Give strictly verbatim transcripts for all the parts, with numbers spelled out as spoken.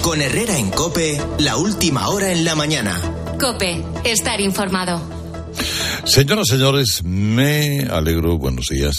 Con Herrera en COPE, la última hora en la mañana. COPE, estar informado. Señoras y señores, me alegro, buenos días.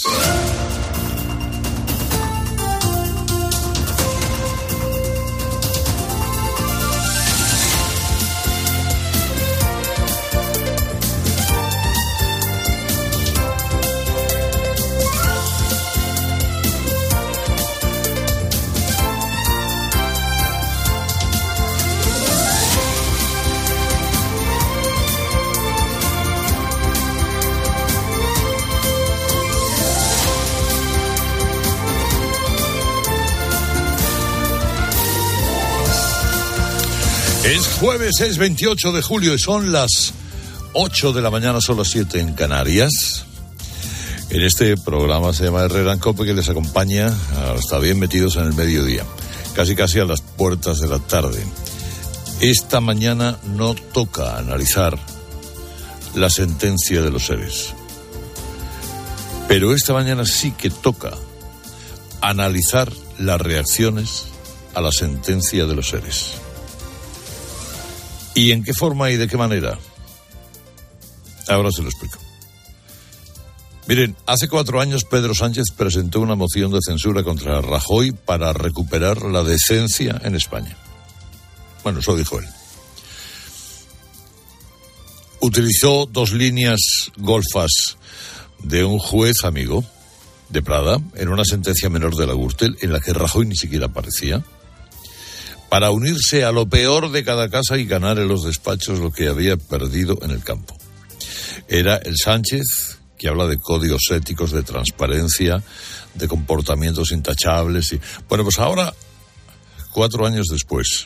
Es jueves, es veintiocho de julio y son las ocho de la mañana, son las siete en Canarias. En este programa se llama Herrera en COPE, que les acompaña hasta bien metidos en el mediodía, casi casi a las puertas de la tarde. Esta mañana no toca analizar la sentencia de los seres, pero esta mañana sí que toca analizar las reacciones a la sentencia de los seres. ¿Y en qué forma y de qué manera? Ahora se lo explico. Miren, hace cuatro años Pedro Sánchez presentó una moción de censura contra Rajoy para recuperar la decencia en España. Bueno, eso dijo él. Utilizó dos líneas golfas de un juez amigo de Prada en una sentencia menor de la Gürtel en la que Rajoy ni siquiera aparecía, para unirse a lo peor de cada casa y ganar en los despachos lo que había perdido en el campo. Era el Sánchez que habla de códigos éticos, de transparencia, de comportamientos intachables. Y... Bueno, pues ahora, cuatro años después,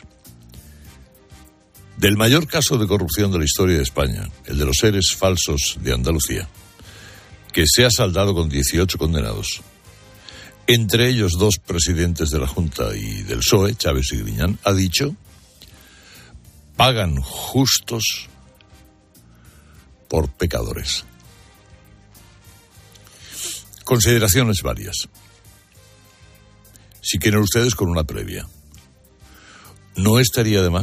del mayor caso de corrupción de la historia de España, el de los seres falsos de Andalucía, que se ha saldado con dieciocho condenados, entre ellos dos presidentes de la Junta y del P S O E, Chaves y Griñán, ha dicho: pagan justos por pecadores. Consideraciones varias. Si quieren ustedes, con una previa. No estaría de más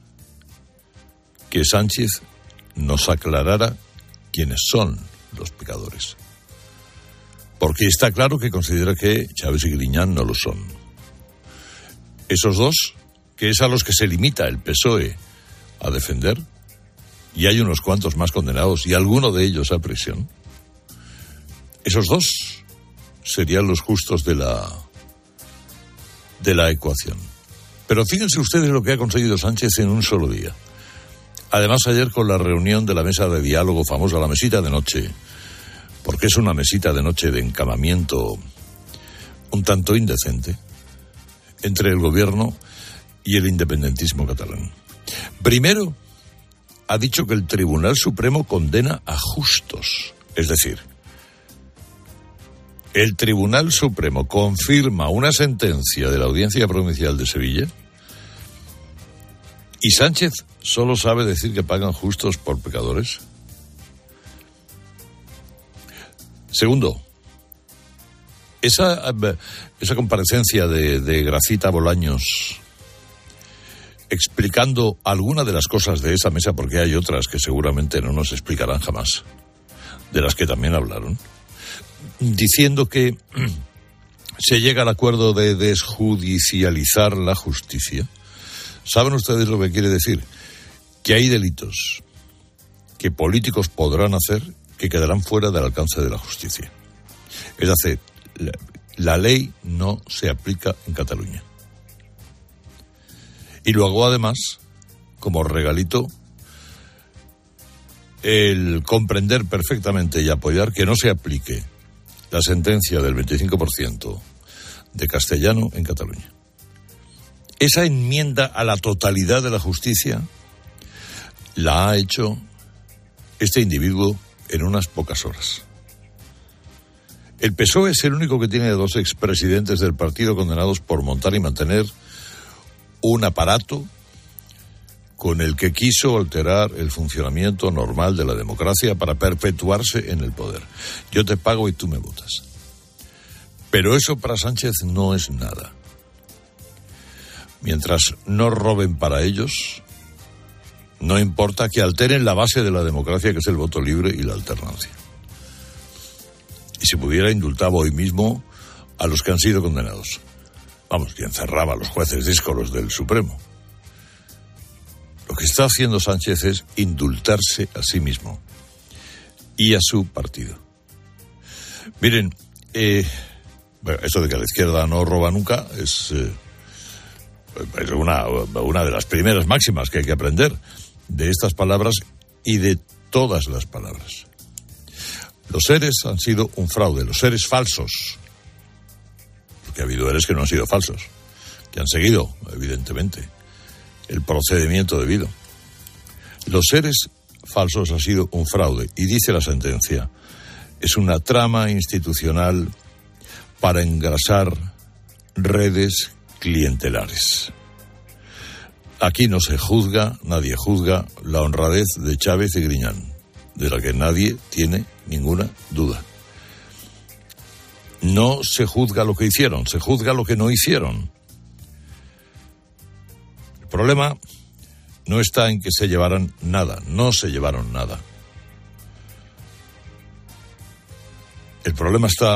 que Sánchez nos aclarara quiénes son los pecadores. Porque está claro que considera que Chaves y Griñán no lo son. Esos dos, que es a los que se limita el P S O E a defender, y hay unos cuantos más condenados y alguno de ellos a prisión, esos dos serían los justos de la, de la ecuación. Pero fíjense ustedes lo que ha conseguido Sánchez en un solo día. Además, ayer con la reunión de la mesa de diálogo famosa, la mesita de noche, porque es una mesita de noche de encamamiento un tanto indecente entre el gobierno y el independentismo catalán. Primero, ha dicho que el Tribunal Supremo condena a justos. Es decir, el Tribunal Supremo confirma una sentencia de la Audiencia Provincial de Sevilla y Sánchez solo sabe decir que pagan justos por pecadores. Segundo, esa, esa comparecencia de, de Gracita Bolaños explicando alguna de las cosas de esa mesa, porque hay otras que seguramente no nos explicarán jamás, de las que también hablaron, diciendo que se llega al acuerdo de desjudicializar la justicia. ¿Saben ustedes lo que quiere decir? Que hay delitos que políticos podrán hacer que quedarán fuera del alcance de la justicia. Es decir, la, la ley no se aplica en Cataluña. Y luego, además, como regalito, el comprender perfectamente y apoyar que no se aplique la sentencia del veinticinco por ciento de castellano en Cataluña. Esa enmienda a la totalidad de la justicia la ha hecho este individuo en unas pocas horas. El P S O E es el único que tiene dos expresidentes del partido condenados por montar y mantener un aparato con el que quiso alterar el funcionamiento normal de la democracia para perpetuarse en el poder. Yo te pago y tú me votas. Pero eso para Sánchez no es nada. Mientras no roben para ellos, no importa que alteren la base de la democracia, que es el voto libre y la alternancia. Y si pudiera, indultaba hoy mismo a los que han sido condenados. Vamos, que encerraba a los jueces díscolos del Supremo. Lo que está haciendo Sánchez es indultarse a sí mismo y a su partido. Miren, eh, bueno, esto de que la izquierda no roba nunca es, eh, es una, una de las primeras máximas que hay que aprender de estas palabras y de todas las palabras. Los seres han sido un fraude, los seres falsos, porque ha habido seres que no han sido falsos, que han seguido, evidentemente, el procedimiento debido. Los seres falsos han sido un fraude, y dice la sentencia, es una trama institucional para engrasar redes clientelares. Aquí no se juzga, nadie juzga la honradez de Chávez y Griñán, de la que nadie tiene ninguna duda. No se juzga lo que hicieron, se juzga lo que no hicieron. El problema no está en que se llevaran nada, no se llevaron nada. El problema está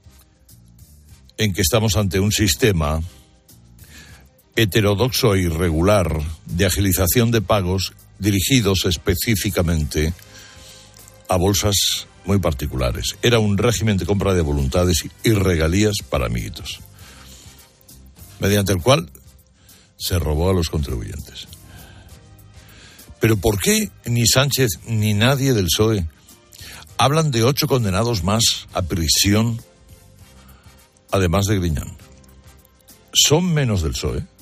en que estamos ante un sistema heterodoxo e irregular de agilización de pagos dirigidos específicamente a bolsas muy particulares. Era un régimen de compra de voluntades y regalías para amiguitos, mediante el cual se robó a los contribuyentes. Pero ¿por qué ni Sánchez ni nadie del P S O E hablan de ocho condenados más a prisión, además de Griñán? ¿Son menos del P S O E?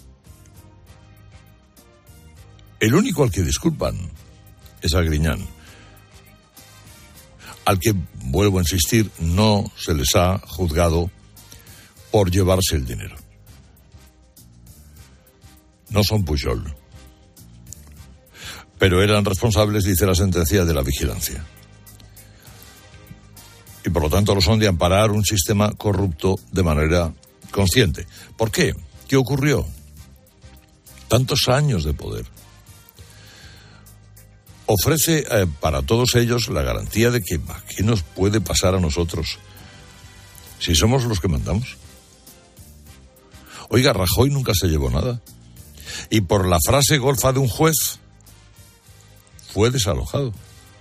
El único al que disculpan es a Griñán, al que, vuelvo a insistir, no se les ha juzgado por llevarse el dinero. No son Pujol, pero eran responsables, dice la sentencia, de la vigilancia. Y por lo tanto lo son de amparar un sistema corrupto de manera consciente. ¿Por qué? ¿Qué ocurrió? Tantos años de poder. Ofrece eh, para todos ellos la garantía de que ¿qué nos puede pasar a nosotros si somos los que mandamos? Oiga, Rajoy nunca se llevó nada. Y por la frase golfa de un juez fue desalojado.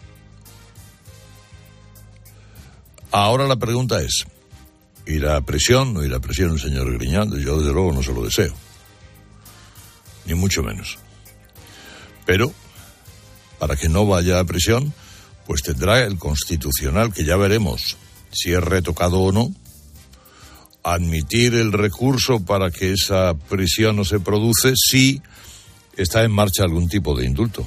Ahora la pregunta es, ¿irá a prisión o irá a prisión el señor Griñán? Yo desde luego no se lo deseo, ni mucho menos. Pero para que no vaya a prisión, pues tendrá el Constitucional, que ya veremos si es retocado o no, admitir el recurso para que esa prisión no se produce si está en marcha algún tipo de indulto.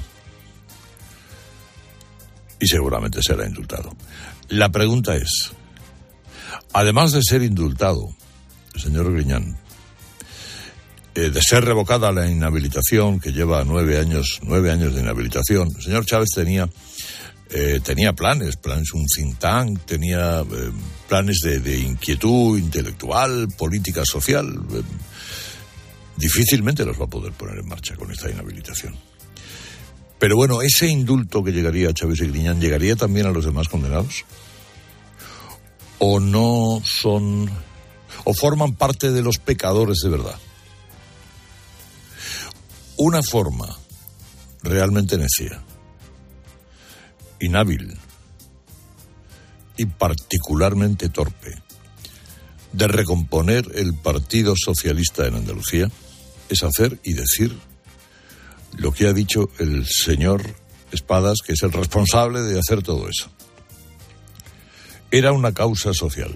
Y seguramente será indultado. La pregunta es, además de ser indultado el señor Griñán, eh, de ser revocada la inhabilitación, que lleva nueve años, nueve años de inhabilitación, el señor Chávez tenía eh, tenía planes, planes, un think tank, tenía eh, planes de, de inquietud intelectual, política social. Eh, difícilmente los va a poder poner en marcha con esta inhabilitación. Pero bueno, ese indulto que llegaría a Chávez y Griñán, ¿llegaría también a los demás condenados? ¿O no son, o forman parte de los pecadores de verdad? Una forma realmente necia, inhábil y particularmente torpe de recomponer el Partido Socialista en Andalucía es hacer y decir lo que ha dicho el señor Espadas, que es el responsable de hacer todo eso. Era una causa social.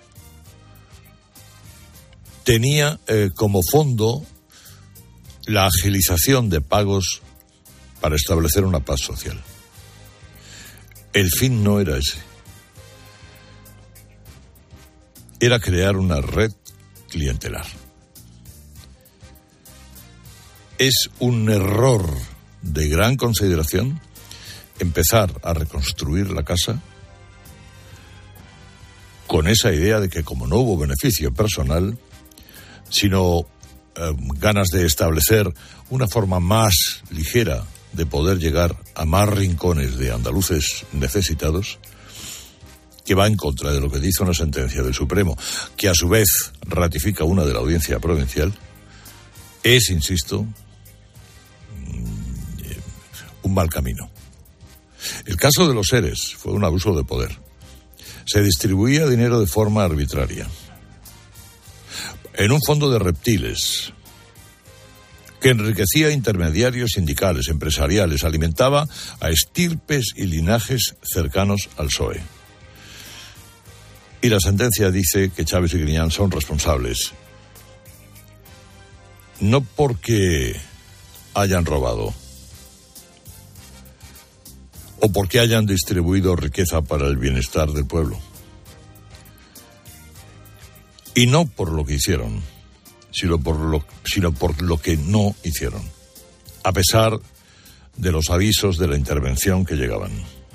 Tenía eh, como fondo la agilización de pagos para establecer una paz social. El fin no era ese. Era crear una red clientelar. Es un error de gran consideración empezar a reconstruir la casa con esa idea de que como no hubo beneficio personal, sino eh, ganas de establecer una forma más ligera de poder llegar a más rincones de andaluces necesitados, que va en contra de lo que dice una sentencia del Supremo, que a su vez ratifica una de la Audiencia Provincial, es, insisto, un mal camino. El caso de los ERES fue un abuso de poder. Se distribuía dinero de forma arbitraria en un fondo de reptiles que enriquecía a intermediarios sindicales, empresariales, alimentaba a estirpes y linajes cercanos al P S O E. Y la sentencia dice que Chávez y Griñán son responsables, no porque hayan robado o porque hayan distribuido riqueza para el bienestar del pueblo, y no por lo que hicieron, sino por lo, sino por lo que no hicieron, a pesar de los avisos de la intervención que llegaban.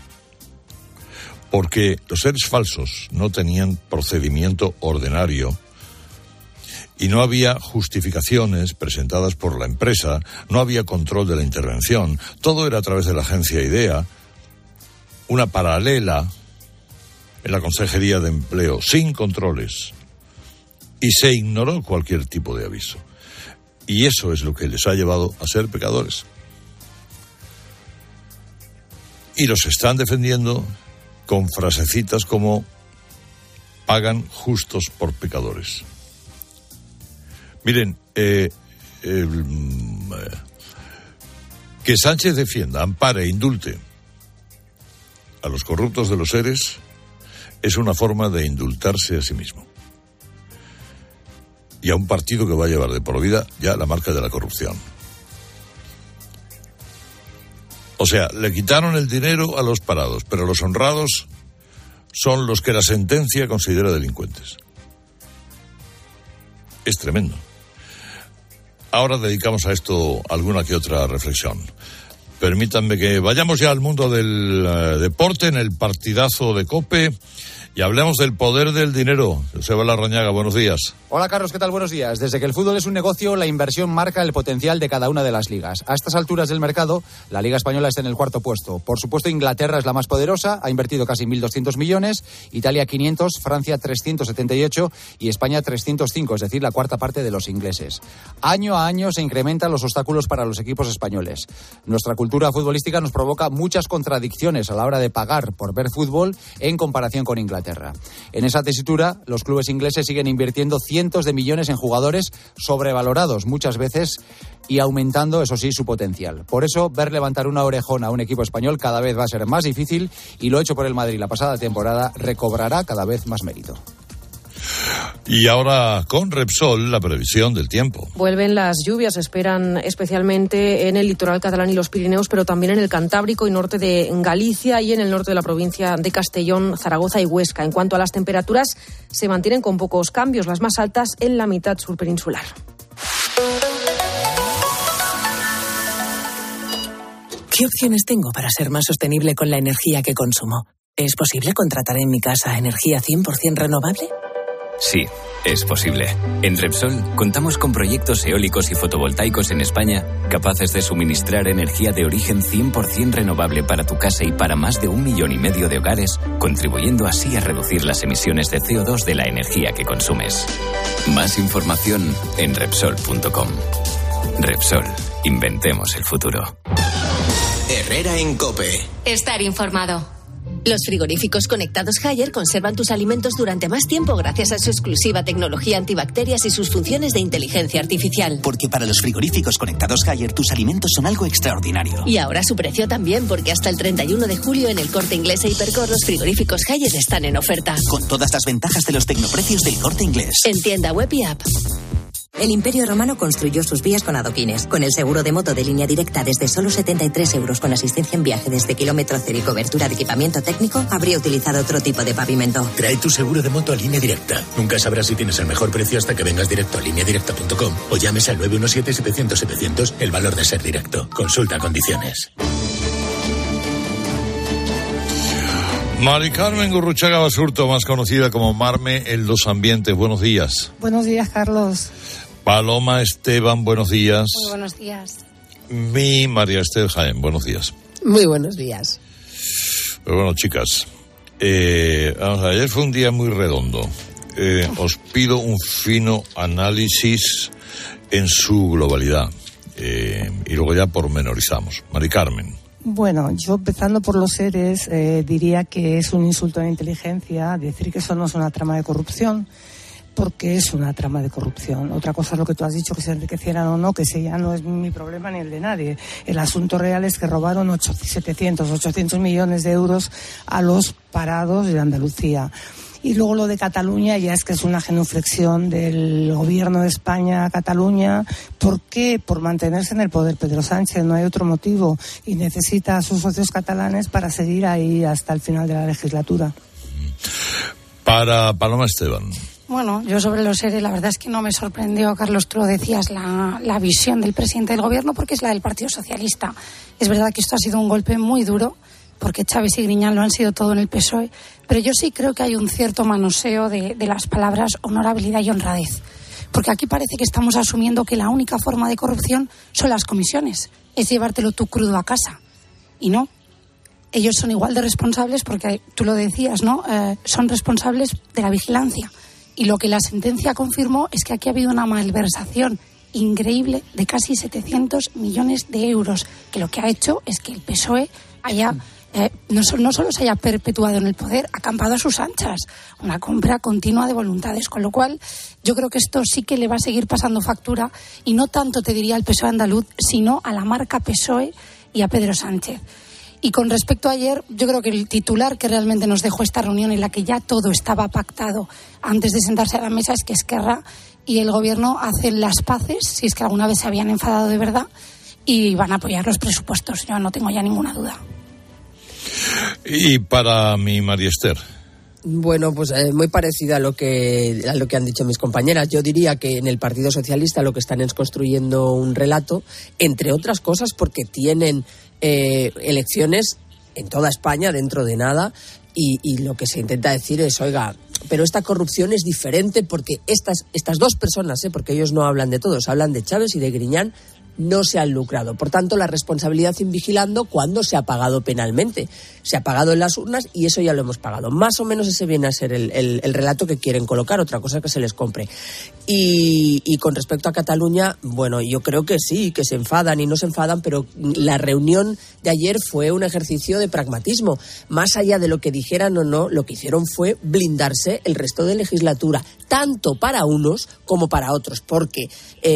Porque los seres falsos no tenían procedimiento ordinario y no había justificaciones presentadas por la empresa, no había control de la intervención, todo era a través de la agencia IDEA, una paralela en la Consejería de Empleo, sin controles, y se ignoró cualquier tipo de aviso. Y eso es lo que les ha llevado a ser pecadores. Y los están defendiendo con frasecitas como pagan justos por pecadores. Miren, eh, eh, que Sánchez defienda, ampare, indulte a los corruptos de los seres es una forma de indultarse a sí mismo. Y a un partido que va a llevar de por vida ya la marca de la corrupción. O sea, le quitaron el dinero a los parados, pero los honrados son los que la sentencia considera delincuentes. Es tremendo. Ahora dedicamos a esto alguna que otra reflexión. Permítanme que vayamos ya al mundo del uh, deporte, en el partidazo de COPE, y hablemos del poder del dinero. Joseba Larrañaga, buenos días. Hola Carlos, ¿qué tal? Buenos días. Desde que el fútbol es un negocio, la inversión marca el potencial de cada una de las ligas. A estas alturas del mercado, la Liga Española está en el cuarto puesto. Por supuesto, Inglaterra es la más poderosa, ha invertido casi mil doscientos millones, Italia quinientos, Francia trescientos setenta y ocho y España trescientos cinco, es decir, la cuarta parte de los ingleses. Año a año se incrementan los obstáculos para los equipos españoles. Nuestra cultura futbolística nos provoca muchas contradicciones a la hora de pagar por ver fútbol en comparación con Inglaterra. En esa tesitura, los clubes ingleses siguen invirtiendo cientos de millones en jugadores sobrevalorados muchas veces y aumentando, eso sí, su potencial. Por eso, ver levantar una orejona a un equipo español cada vez va a ser más difícil y lo hecho por el Madrid la pasada temporada recobrará cada vez más mérito. Y ahora con Repsol, la previsión del tiempo. Vuelven las lluvias, esperan especialmente en el litoral catalán y los Pirineos, pero también en el Cantábrico y norte de Galicia y en el norte de la provincia de Castellón, Zaragoza y Huesca. En cuanto a las temperaturas, se mantienen con pocos cambios, las más altas en la mitad sur peninsular. ¿Qué opciones tengo para ser más sostenible con la energía que consumo? ¿Es posible contratar en mi casa energía cien por ciento renovable? Sí, es posible. En Repsol contamos con proyectos eólicos y fotovoltaicos en España capaces de suministrar energía de origen cien por ciento renovable para tu casa y para más de un millón y medio de hogares, contribuyendo así a reducir las emisiones de C O dos de la energía que consumes. Más información en Repsol punto com. Repsol, inventemos el futuro. Herrera en COPE. Estar informado. Los frigoríficos conectados Haier conservan tus alimentos durante más tiempo gracias a su exclusiva tecnología antibacterias y sus funciones de inteligencia artificial. Porque para los frigoríficos conectados Haier tus alimentos son algo extraordinario. Y ahora su precio también, porque hasta el treinta y uno de julio en el Corte Inglés e Hipercor los frigoríficos Haier están en oferta. Con todas las ventajas de los tecnoprecios del Corte Inglés. En tienda web y app. El Imperio Romano construyó sus vías con adoquines. Con el seguro de moto de línea directa desde solo setenta y tres euros con asistencia en viaje desde kilómetro cero y cobertura de equipamiento técnico, habría utilizado otro tipo de pavimento. Trae tu seguro de moto a Línea Directa. Nunca sabrás si tienes el mejor precio hasta que vengas directo a línea directa punto com o llames al nueve uno siete, setecientos, setecientos, el valor de ser directo. Consulta condiciones. Mari Carmen Gurruchaga Basurto, más conocida como Marme en los ambientes. Buenos días. Buenos días, Carlos. Paloma Esteban, buenos días. Muy buenos días. Mi María Esther Jaén, buenos días. Muy buenos días. Pero bueno, chicas, eh, vamos a ver, ayer fue un día muy redondo. Eh, os pido un fino análisis en su globalidad. Eh, y luego ya pormenorizamos. Mari Carmen. Bueno, yo empezando por los seres, eh, diría que es un insulto a la inteligencia decir que eso no es una trama de corrupción, porque es una trama de corrupción. Otra cosa es lo que tú has dicho, que se enriquecieran o no, que ese ya no es mi problema ni el de nadie. El asunto real es que robaron setecientos, ochocientos millones de euros a los parados de Andalucía. Y luego lo de Cataluña ya es que es una genuflexión del gobierno de España a Cataluña. ¿Por qué? Por mantenerse en el poder Pedro Sánchez, no hay otro motivo. Y necesita a sus socios catalanes para seguir ahí hasta el final de la legislatura. Para Paloma Esteban. Bueno, yo sobre los seres, la verdad es que no me sorprendió, Carlos, tú lo decías, la, la visión del presidente del gobierno, porque es la del Partido Socialista. Es verdad que esto ha sido un golpe muy duro, porque Chávez y Griñán lo han sido todo en el P S O E, pero yo sí creo que hay un cierto manoseo de, de las palabras honorabilidad y honradez, porque aquí parece que estamos asumiendo que la única forma de corrupción son las comisiones, es llevártelo tú crudo a casa, y no. Ellos son igual de responsables, porque tú lo decías, ¿no? Eh, son responsables de la vigilancia, y lo que la sentencia confirmó es que aquí ha habido una malversación increíble de casi setecientos millones de euros, que lo que ha hecho es que el P S O E haya... Eh, no, no solo se haya perpetuado en el poder, ha acampado a sus anchas, una compra continua de voluntades, con lo cual yo creo que esto sí que le va a seguir pasando factura, y no tanto te diría al P S O E andaluz, sino a la marca P S O E y a Pedro Sánchez. Y con respecto a ayer, yo creo que el titular que realmente nos dejó esta reunión, en la que ya todo estaba pactado antes de sentarse a la mesa, es que Esquerra y el gobierno hacen las paces, si es que alguna vez se habían enfadado de verdad, y van a apoyar los presupuestos, yo no tengo ya ninguna duda. Y para mi María Esther. Bueno, pues eh, muy parecido a lo que a lo que han dicho mis compañeras. Yo diría que en el Partido Socialista lo que están es construyendo un relato, entre otras cosas porque tienen eh, elecciones en toda España dentro de nada, y, y lo que se intenta decir es, oiga, pero esta corrupción es diferente porque estas, estas dos personas, eh, porque ellos no hablan de todos, hablan de Chávez y de Griñán, no se han lucrado. Por tanto, la responsabilidad in vigilando cuando se ha pagado penalmente. Se ha pagado en las urnas y eso ya lo hemos pagado. Más o menos ese viene a ser el, el, el relato que quieren colocar, otra cosa que se les compre. Y, y con respecto a Cataluña, bueno, yo creo que sí, que se enfadan y no se enfadan, pero la reunión de ayer fue un ejercicio de pragmatismo. Más allá de lo que dijeran o no, lo que hicieron fue blindarse el resto de legislatura, tanto para unos como para otros, porque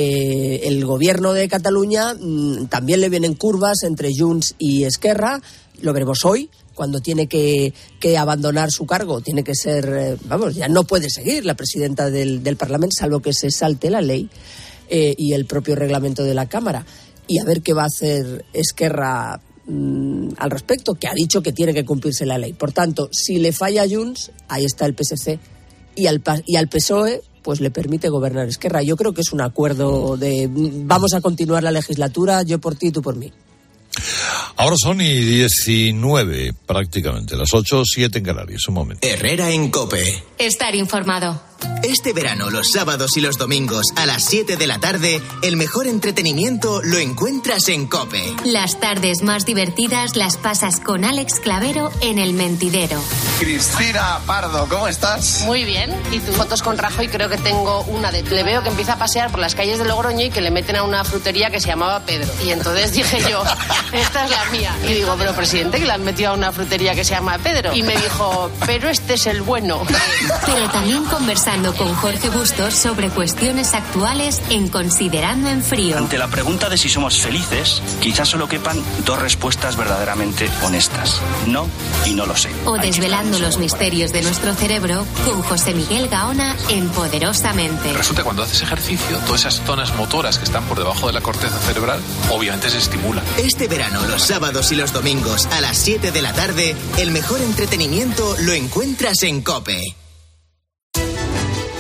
eh, el gobierno de Cataluña mmm, también le vienen curvas entre Junts y Esquerra. Lo veremos hoy, cuando tiene que, que abandonar su cargo, tiene que ser, eh, vamos, ya no puede seguir la presidenta del, del Parlamento, salvo que se salte la ley eh, y el propio reglamento de la Cámara. Y a ver qué va a hacer Esquerra mmm, al respecto, que ha dicho que tiene que cumplirse la ley. Por tanto, si le falla a Junts, ahí está el P S C, y al, y al P S O E pues le permite gobernar Esquerra. Yo creo que es un acuerdo de vamos a continuar la legislatura, yo por ti, tú por mí. Ahora son y diecinueve prácticamente, las ocho, siete en Canarias, un momento. Herrera en COPE. Estar informado. Este verano, los sábados y los domingos a las siete de la tarde, el mejor entretenimiento lo encuentras en COPE. Las tardes más divertidas las pasas con Alex Clavero en El Mentidero. Cristina Pardo, ¿cómo estás? Muy bien. Y tus fotos con Rajoy, creo que tengo una de... Le veo que empieza a pasear por las calles de Logroño y que le meten a una frutería que se llamaba Pedro. Y entonces dije yo, esta es la mía. Y digo, pero presidente, que le han metido a una frutería que se llama Pedro. Y me dijo, pero este es el bueno. Pero también conversando con Jorge Bustos sobre cuestiones actuales en Considerando en Frío. Ante la pregunta de si somos felices, quizás solo quepan dos respuestas verdaderamente honestas. No y no lo sé. O desvelando los misterios de nuestro cerebro con José Miguel Gaona en Poderosamente. Resulta que cuando haces ejercicio, todas esas zonas motoras que están por debajo de la corteza cerebral, obviamente se estimulan. Este verano, los sábados y los domingos a las siete de la tarde, el mejor entretenimiento lo encuentras en COPE.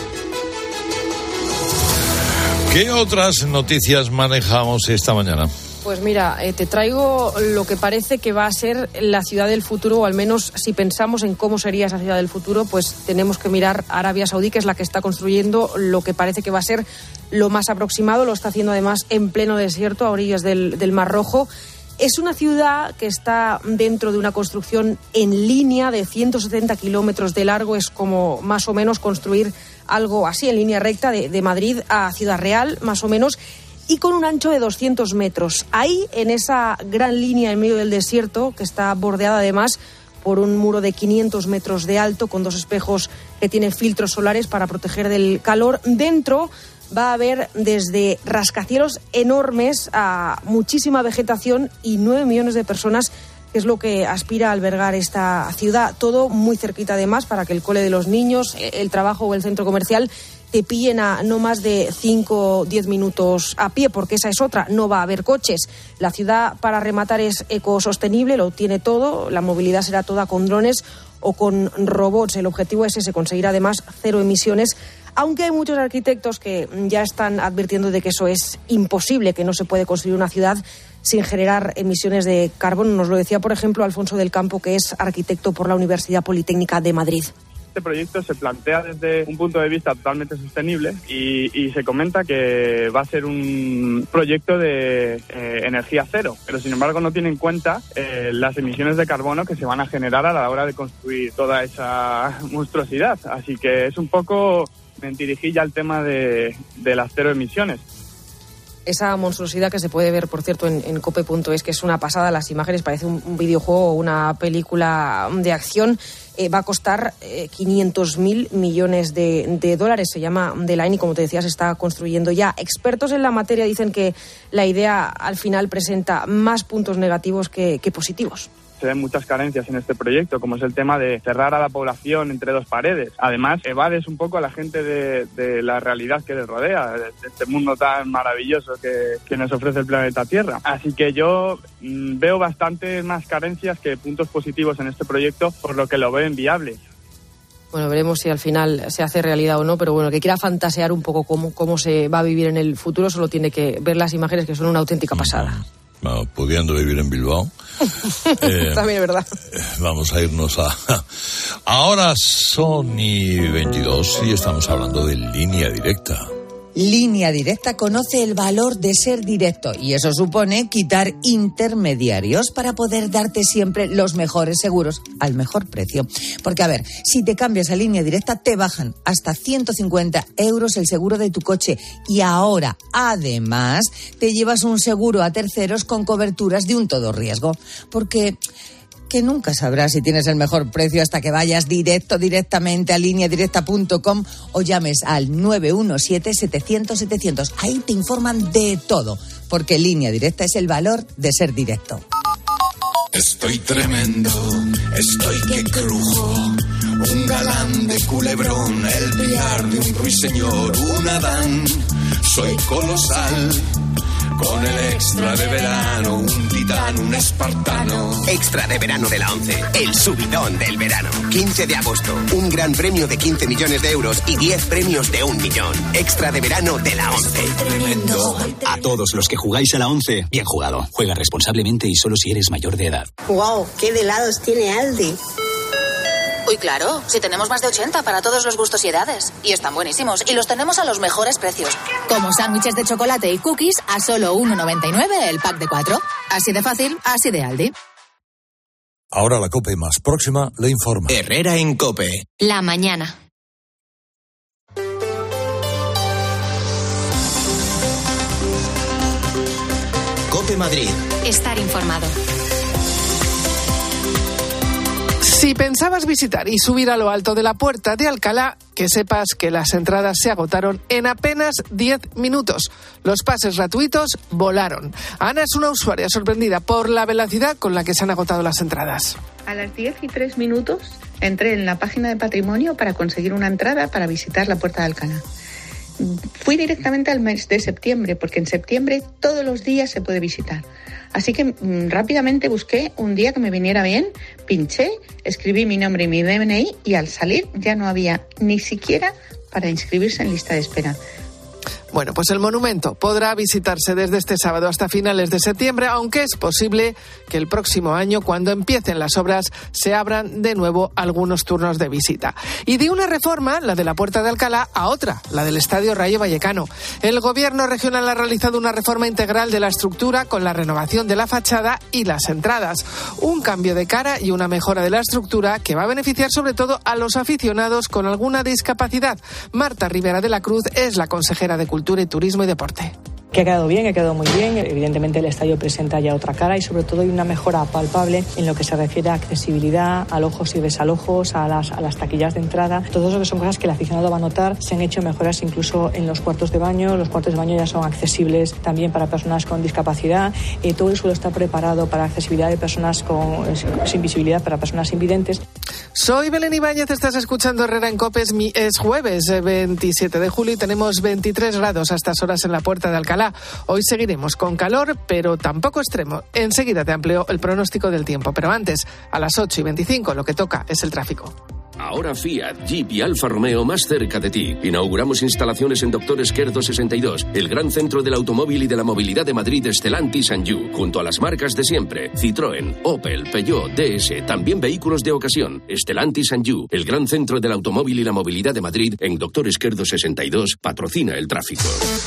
¿Qué otras noticias manejamos esta mañana? Pues mira, eh, te traigo lo que parece que va a ser la ciudad del futuro, o al menos si pensamos en cómo sería esa ciudad del futuro, pues tenemos que mirar a Arabia Saudí, que es la que está construyendo lo que parece que va a ser lo más aproximado. Lo está haciendo además en pleno desierto, a orillas del, del Mar Rojo. Es una ciudad que está dentro de una construcción en línea de ciento setenta kilómetros de largo. Es como más o menos construir algo así en línea recta de, de Madrid a Ciudad Real, más o menos, y con un ancho de doscientos metros. Ahí, en esa gran línea en medio del desierto, que está bordeada además por un muro de quinientos metros de alto, con dos espejos que tienen filtros solares para proteger del calor, dentro va a haber desde rascacielos enormes a muchísima vegetación y nueve millones de personas, que es lo que aspira a albergar esta ciudad. Todo muy cerquita además, para que el cole de los niños, el trabajo o el centro comercial te pillen a no más de cinco o diez minutos a pie, porque esa es otra, no va a haber coches. La ciudad, para rematar, es ecosostenible, lo tiene todo, la movilidad será toda con drones o con robots. El objetivo es ese, conseguir además cero emisiones, aunque hay muchos arquitectos que ya están advirtiendo de que eso es imposible, que no se puede construir una ciudad sin generar emisiones de carbono. Nos lo decía, por ejemplo, Alfonso del Campo, que es arquitecto por la Universidad Politécnica de Madrid. Este proyecto se plantea desde un punto de vista totalmente sostenible y, y se comenta que va a ser un proyecto de eh, energía cero, pero sin embargo no tiene en cuenta eh, las emisiones de carbono que se van a generar a la hora de construir toda esa monstruosidad. Así que es un poco mentirijilla el tema de, de las cero emisiones. Esa monstruosidad que se puede ver, por cierto, en, en cope punto es, que es una pasada. Las imágenes, parece un, un videojuego o una película de acción. Eh, va a costar eh, quinientos mil millones de, de dólares. Se llama The Line y, como te decía, se está construyendo ya. Expertos en la materia dicen que la idea al final presenta más puntos negativos que, que positivos. Se ven muchas carencias en este proyecto, como es el tema de cerrar a la población entre dos paredes. Además, evades un poco a la gente de, de la realidad que les rodea, de este mundo tan maravilloso que, que nos ofrece el planeta Tierra. Así que yo mmm, veo bastante más carencias que puntos positivos en este proyecto, por lo que lo veo inviable. Bueno, veremos si al final se hace realidad o no, pero bueno, el que quiera fantasear un poco cómo, cómo se va a vivir en el futuro solo tiene que ver las imágenes, que son una auténtica pasada. Bueno, pudiendo vivir en Bilbao. eh, También es verdad. Vamos a irnos a... Ahora son y veintidós y estamos hablando de Línea Directa. Línea Directa conoce el valor de ser directo y eso supone quitar intermediarios para poder darte siempre los mejores seguros al mejor precio. Porque, a ver, si te cambias a Línea Directa te bajan hasta ciento cincuenta euros el seguro de tu coche y ahora, además, te llevas un seguro a terceros con coberturas de un todo riesgo. Porque... que nunca sabrás si tienes el mejor precio hasta que vayas directo, directamente a línea directa punto com o llames al nueve uno siete, setecientos, setecientos. Ahí te informan de todo, porque Línea Directa es el valor de ser directo. Estoy tremendo, estoy que crujo, un galán de Culebrón, el pilar de un ruiseñor, un Adán, soy colosal. Con el extra de verano, un titán, un espartano. Extra de verano de la ONCE, el subidón del verano. quince de agosto, un gran premio de quince millones de euros y diez premios de un millón. Extra de verano de la ONCE. Tremendo. A todos los que jugáis a la ONCE, bien jugado. Juega responsablemente y solo si eres mayor de edad. ¡Guau! ¡Qué de helados tiene Aldi! Uy, claro, si tenemos más de ochenta para todos los gustos y edades. Y están buenísimos, y los tenemos a los mejores precios. Como sándwiches de chocolate y cookies a solo uno noventa y nueve el pack de cuatro. Así de fácil, así de Aldi. Ahora la COPE más próxima le informa. Herrera en COPE. La mañana. COPE Madrid. Estar informado. Si pensabas visitar y subir a lo alto de la Puerta de Alcalá, que sepas que las entradas se agotaron en apenas diez minutos. Los pases gratuitos volaron. Ana es una usuaria sorprendida por la velocidad con la que se han agotado las entradas. A las diez y tres minutos entré en la página de Patrimonio para conseguir una entrada para visitar la Puerta de Alcalá. Fui directamente al mes de septiembre, porque en septiembre todos los días se puede visitar. Así que mmm, rápidamente busqué un día que me viniera bien, pinché, escribí mi nombre y mi D N I y al salir ya no había ni siquiera para inscribirse en lista de espera. Bueno, pues el monumento podrá visitarse desde este sábado hasta finales de septiembre, aunque es posible que el próximo año, cuando empiecen las obras, se abran de nuevo algunos turnos de visita. Y de una reforma, la de la Puerta de Alcalá, a otra, la del Estadio Rayo Vallecano. El Gobierno regional ha realizado una reforma integral de la estructura con la renovación de la fachada y las entradas. Un cambio de cara y una mejora de la estructura que va a beneficiar sobre todo a los aficionados con alguna discapacidad. Marta Rivera de la Cruz es la consejera de Cultura y Turismo y Deporte. Que ha quedado bien, ha quedado muy bien. Evidentemente el estadio presenta ya otra cara y sobre todo hay una mejora palpable en lo que se refiere a accesibilidad, alojos y desalojos, a las, a las taquillas de entrada. Todo eso que son cosas que el aficionado va a notar. Se han hecho mejoras incluso en los cuartos de baño. Los cuartos de baño ya son accesibles también para personas con discapacidad. Eh, todo el suelo está preparado para accesibilidad de personas con, sin visibilidad, para personas invidentes. Soy Belén Ibáñez, estás escuchando Herrera en COPE. Es jueves veintisiete de julio y tenemos veintitrés grados a estas horas en la Puerta de Alcalá. Hoy seguiremos con calor, pero tampoco extremo. Enseguida te amplio el pronóstico del tiempo, pero antes, a las ocho y veinticinco, lo que toca es el tráfico. Ahora Fiat, Jeep y Alfa Romeo más cerca de ti. Inauguramos instalaciones en Doctor Esquerdo sesenta y dos, el gran centro del automóvil y de la movilidad de Madrid, Stellantis and You, junto a las marcas de siempre, Citroën, Opel, Peugeot, D S, también vehículos de ocasión. Stellantis and You, el gran centro del automóvil y la movilidad de Madrid, en Doctor Esquerdo sesenta y dos, patrocina el tráfico.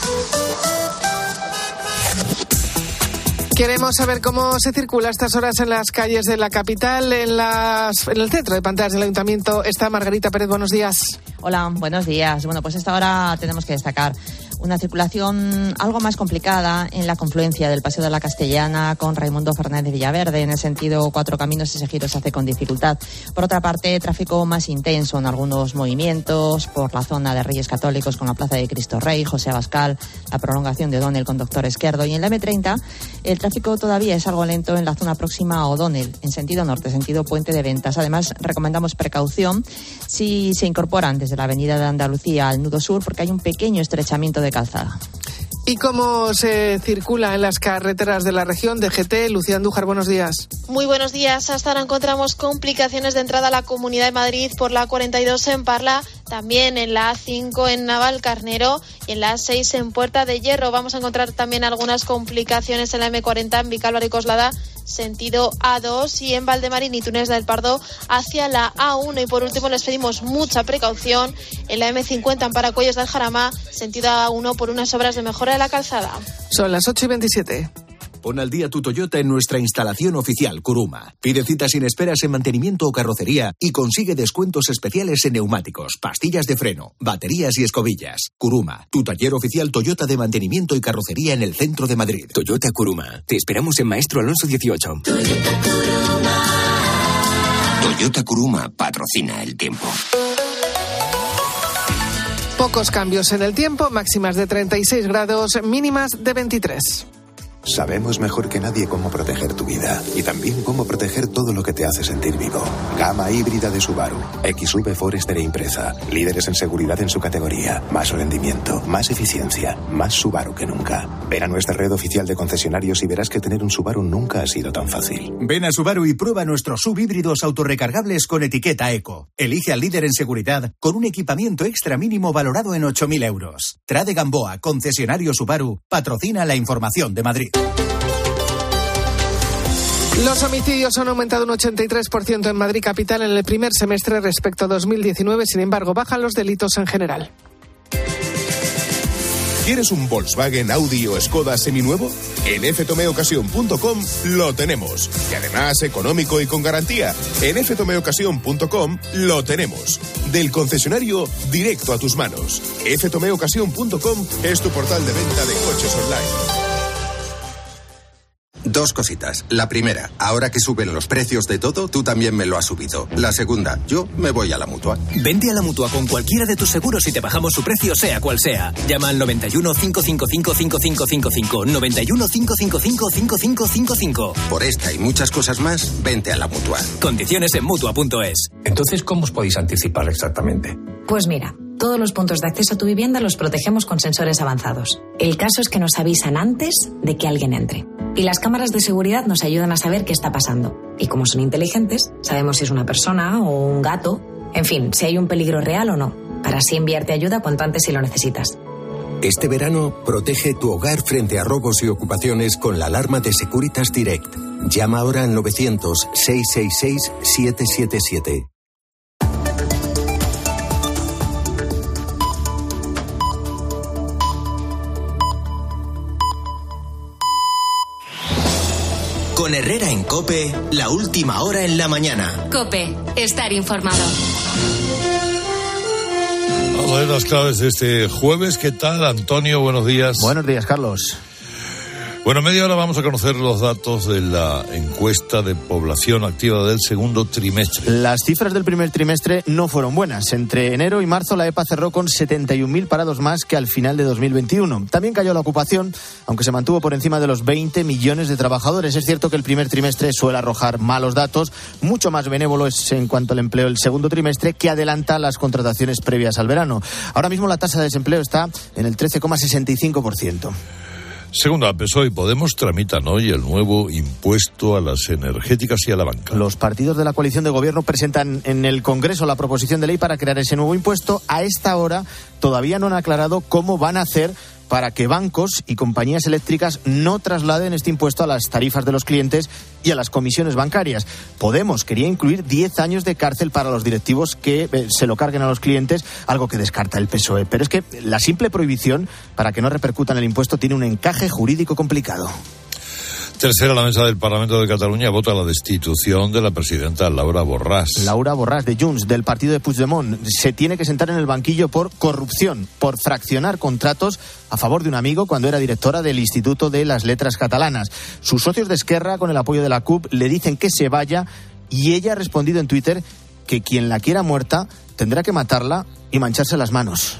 Queremos saber cómo se circula a estas horas en las calles de la capital. En, las, en el centro de pantallas del Ayuntamiento está Margarita Pérez. Buenos días. Hola, buenos días. Bueno, pues a esta hora tenemos que destacar una circulación algo más complicada en la confluencia del Paseo de la Castellana con Raimundo Fernández Villaverde. En el sentido Cuatro Caminos, ese giro se hace con dificultad. Por otra parte, tráfico más intenso en algunos movimientos por la zona de Reyes Católicos con la Plaza de Cristo Rey, José Abascal, la prolongación de O'Donnell con Doctor Esquerdo. Y en la eme treinta, el tráfico todavía es algo lento en la zona próxima a O'Donnell, en sentido norte, sentido Puente de Ventas. Además, recomendamos precaución si se incorporan desde la Avenida de Andalucía al nudo sur, porque hay un pequeño estrechamiento de calzada. ¿Y cómo se circula en las carreteras de la región? De G T, Lucía Andújar, buenos días. Muy buenos días. Hasta ahora encontramos complicaciones de entrada a la Comunidad de Madrid por la cuarenta y dos en Parla, también en la A cinco en Navalcarnero y en la A seis en Puerta de Hierro. Vamos a encontrar también algunas complicaciones en la eme cuarenta en Vicálvaro y Coslada, sentido A dos, y en Valdemarín y Túnez del Pardo hacia la A uno. Y por último les pedimos mucha precaución en la eme cincuenta en Paracuellos del Jarama, sentido A uno, por unas obras de mejora de la calzada. Son las ocho y veintisiete. Pon al día tu Toyota en nuestra instalación oficial Kuruma. Pide cita sin esperas en mantenimiento o carrocería y consigue descuentos especiales en neumáticos, pastillas de freno, baterías y escobillas. Kuruma, tu taller oficial Toyota de mantenimiento y carrocería en el centro de Madrid. Toyota Kuruma. Te esperamos en Maestro Alonso dieciocho. Toyota Kuruma. Toyota Kuruma patrocina el tiempo. Pocos cambios en el tiempo, máximas de treinta y seis grados, mínimas de veintitrés. Sabemos mejor que nadie cómo proteger tu vida y también cómo proteger todo lo que te hace sentir vivo. Gama híbrida de Subaru, equis uve Forester e Impreza, líderes en seguridad en su categoría, más rendimiento, más eficiencia, más Subaru que nunca. Ven a nuestra red oficial de concesionarios y verás que tener un Subaru nunca ha sido tan fácil. Ven a Subaru y prueba nuestros subhíbridos autorrecargables con etiqueta Eco. Elige al líder en seguridad con un equipamiento extra mínimo valorado en ocho mil euros. Trade Gamboa, concesionario Subaru, patrocina la información de Madrid. Los homicidios han aumentado un ochenta y tres por ciento en Madrid capital en el primer semestre respecto a dos mil diecinueve. Sin embargo, bajan los delitos en general. ¿Quieres un Volkswagen, Audi o Skoda seminuevo? En f tome ocasión punto com lo tenemos. Y además económico y con garantía. En f tome ocasión punto com lo tenemos. Del concesionario directo a tus manos. f tome ocasión punto com es tu portal de venta de coches online. Dos cositas. La primera, ahora que suben los precios de todo, tú también me lo has subido. La segunda, yo me voy a la Mutua. Vente a la Mutua con cualquiera de tus seguros y te bajamos su precio sea cual sea. Llama al noventa y uno, cinco cinco cinco, cinco cinco cinco cinco, noventa y uno, cinco cinco cinco, cinco cinco cinco cinco. Por esta y muchas cosas más, vente a la Mutua. Condiciones en Mutua punto es. Entonces, ¿cómo os podéis anticipar exactamente? Pues mira, todos los puntos de acceso a tu vivienda los protegemos con sensores avanzados. El caso es que nos avisan antes de que alguien entre. Y las cámaras de seguridad nos ayudan a saber qué está pasando. Y como son inteligentes, sabemos si es una persona o un gato. En fin, si hay un peligro real o no. Para así enviarte ayuda cuanto antes si lo necesitas. Este verano, protege tu hogar frente a robos y ocupaciones con la alarma de Securitas Direct. Llama ahora al novecientos, seiscientos sesenta y seis, setecientos setenta y siete. Con Herrera en COPE, la última hora en la mañana. COPE, estar informado. Vamos a ver las claves de este jueves. ¿Qué tal, Antonio? Buenos días. Buenos días, Carlos. Bueno, media hora vamos a conocer los datos de la encuesta de población activa del segundo trimestre. Las cifras del primer trimestre no fueron buenas. Entre enero y marzo la E P A cerró con setenta y un mil parados más que al final de dos mil veintiuno. También cayó la ocupación, aunque se mantuvo por encima de los veinte millones de trabajadores. Es cierto que el primer trimestre suele arrojar malos datos. Mucho más benévolo es en cuanto al empleo el segundo trimestre, que adelanta las contrataciones previas al verano. Ahora mismo la tasa de desempleo está en el trece coma sesenta y cinco por ciento. Segunda, P S O E y Podemos tramitan hoy el nuevo impuesto a las energéticas y a la banca. Los partidos de la coalición de gobierno presentan en el Congreso la proposición de ley para crear ese nuevo impuesto. A esta hora todavía no han aclarado cómo van a hacer para que bancos y compañías eléctricas no trasladen este impuesto a las tarifas de los clientes y a las comisiones bancarias. Podemos quería incluir diez años de cárcel para los directivos que eh, se lo carguen a los clientes, algo que descarta el P S O E. Pero es que la simple prohibición para que no repercutan el impuesto tiene un encaje jurídico complicado. Tercera, la mesa del Parlamento de Cataluña vota la destitución de la presidenta Laura Borràs. Laura Borràs, de Junts, del partido de Puigdemont, se tiene que sentar en el banquillo por corrupción, por fraccionar contratos a favor de un amigo cuando era directora del Instituto de las Letras Catalanas. Sus socios de Esquerra, con el apoyo de la C U P, le dicen que se vaya y ella ha respondido en Twitter que quien la quiera muerta tendrá que matarla y mancharse las manos.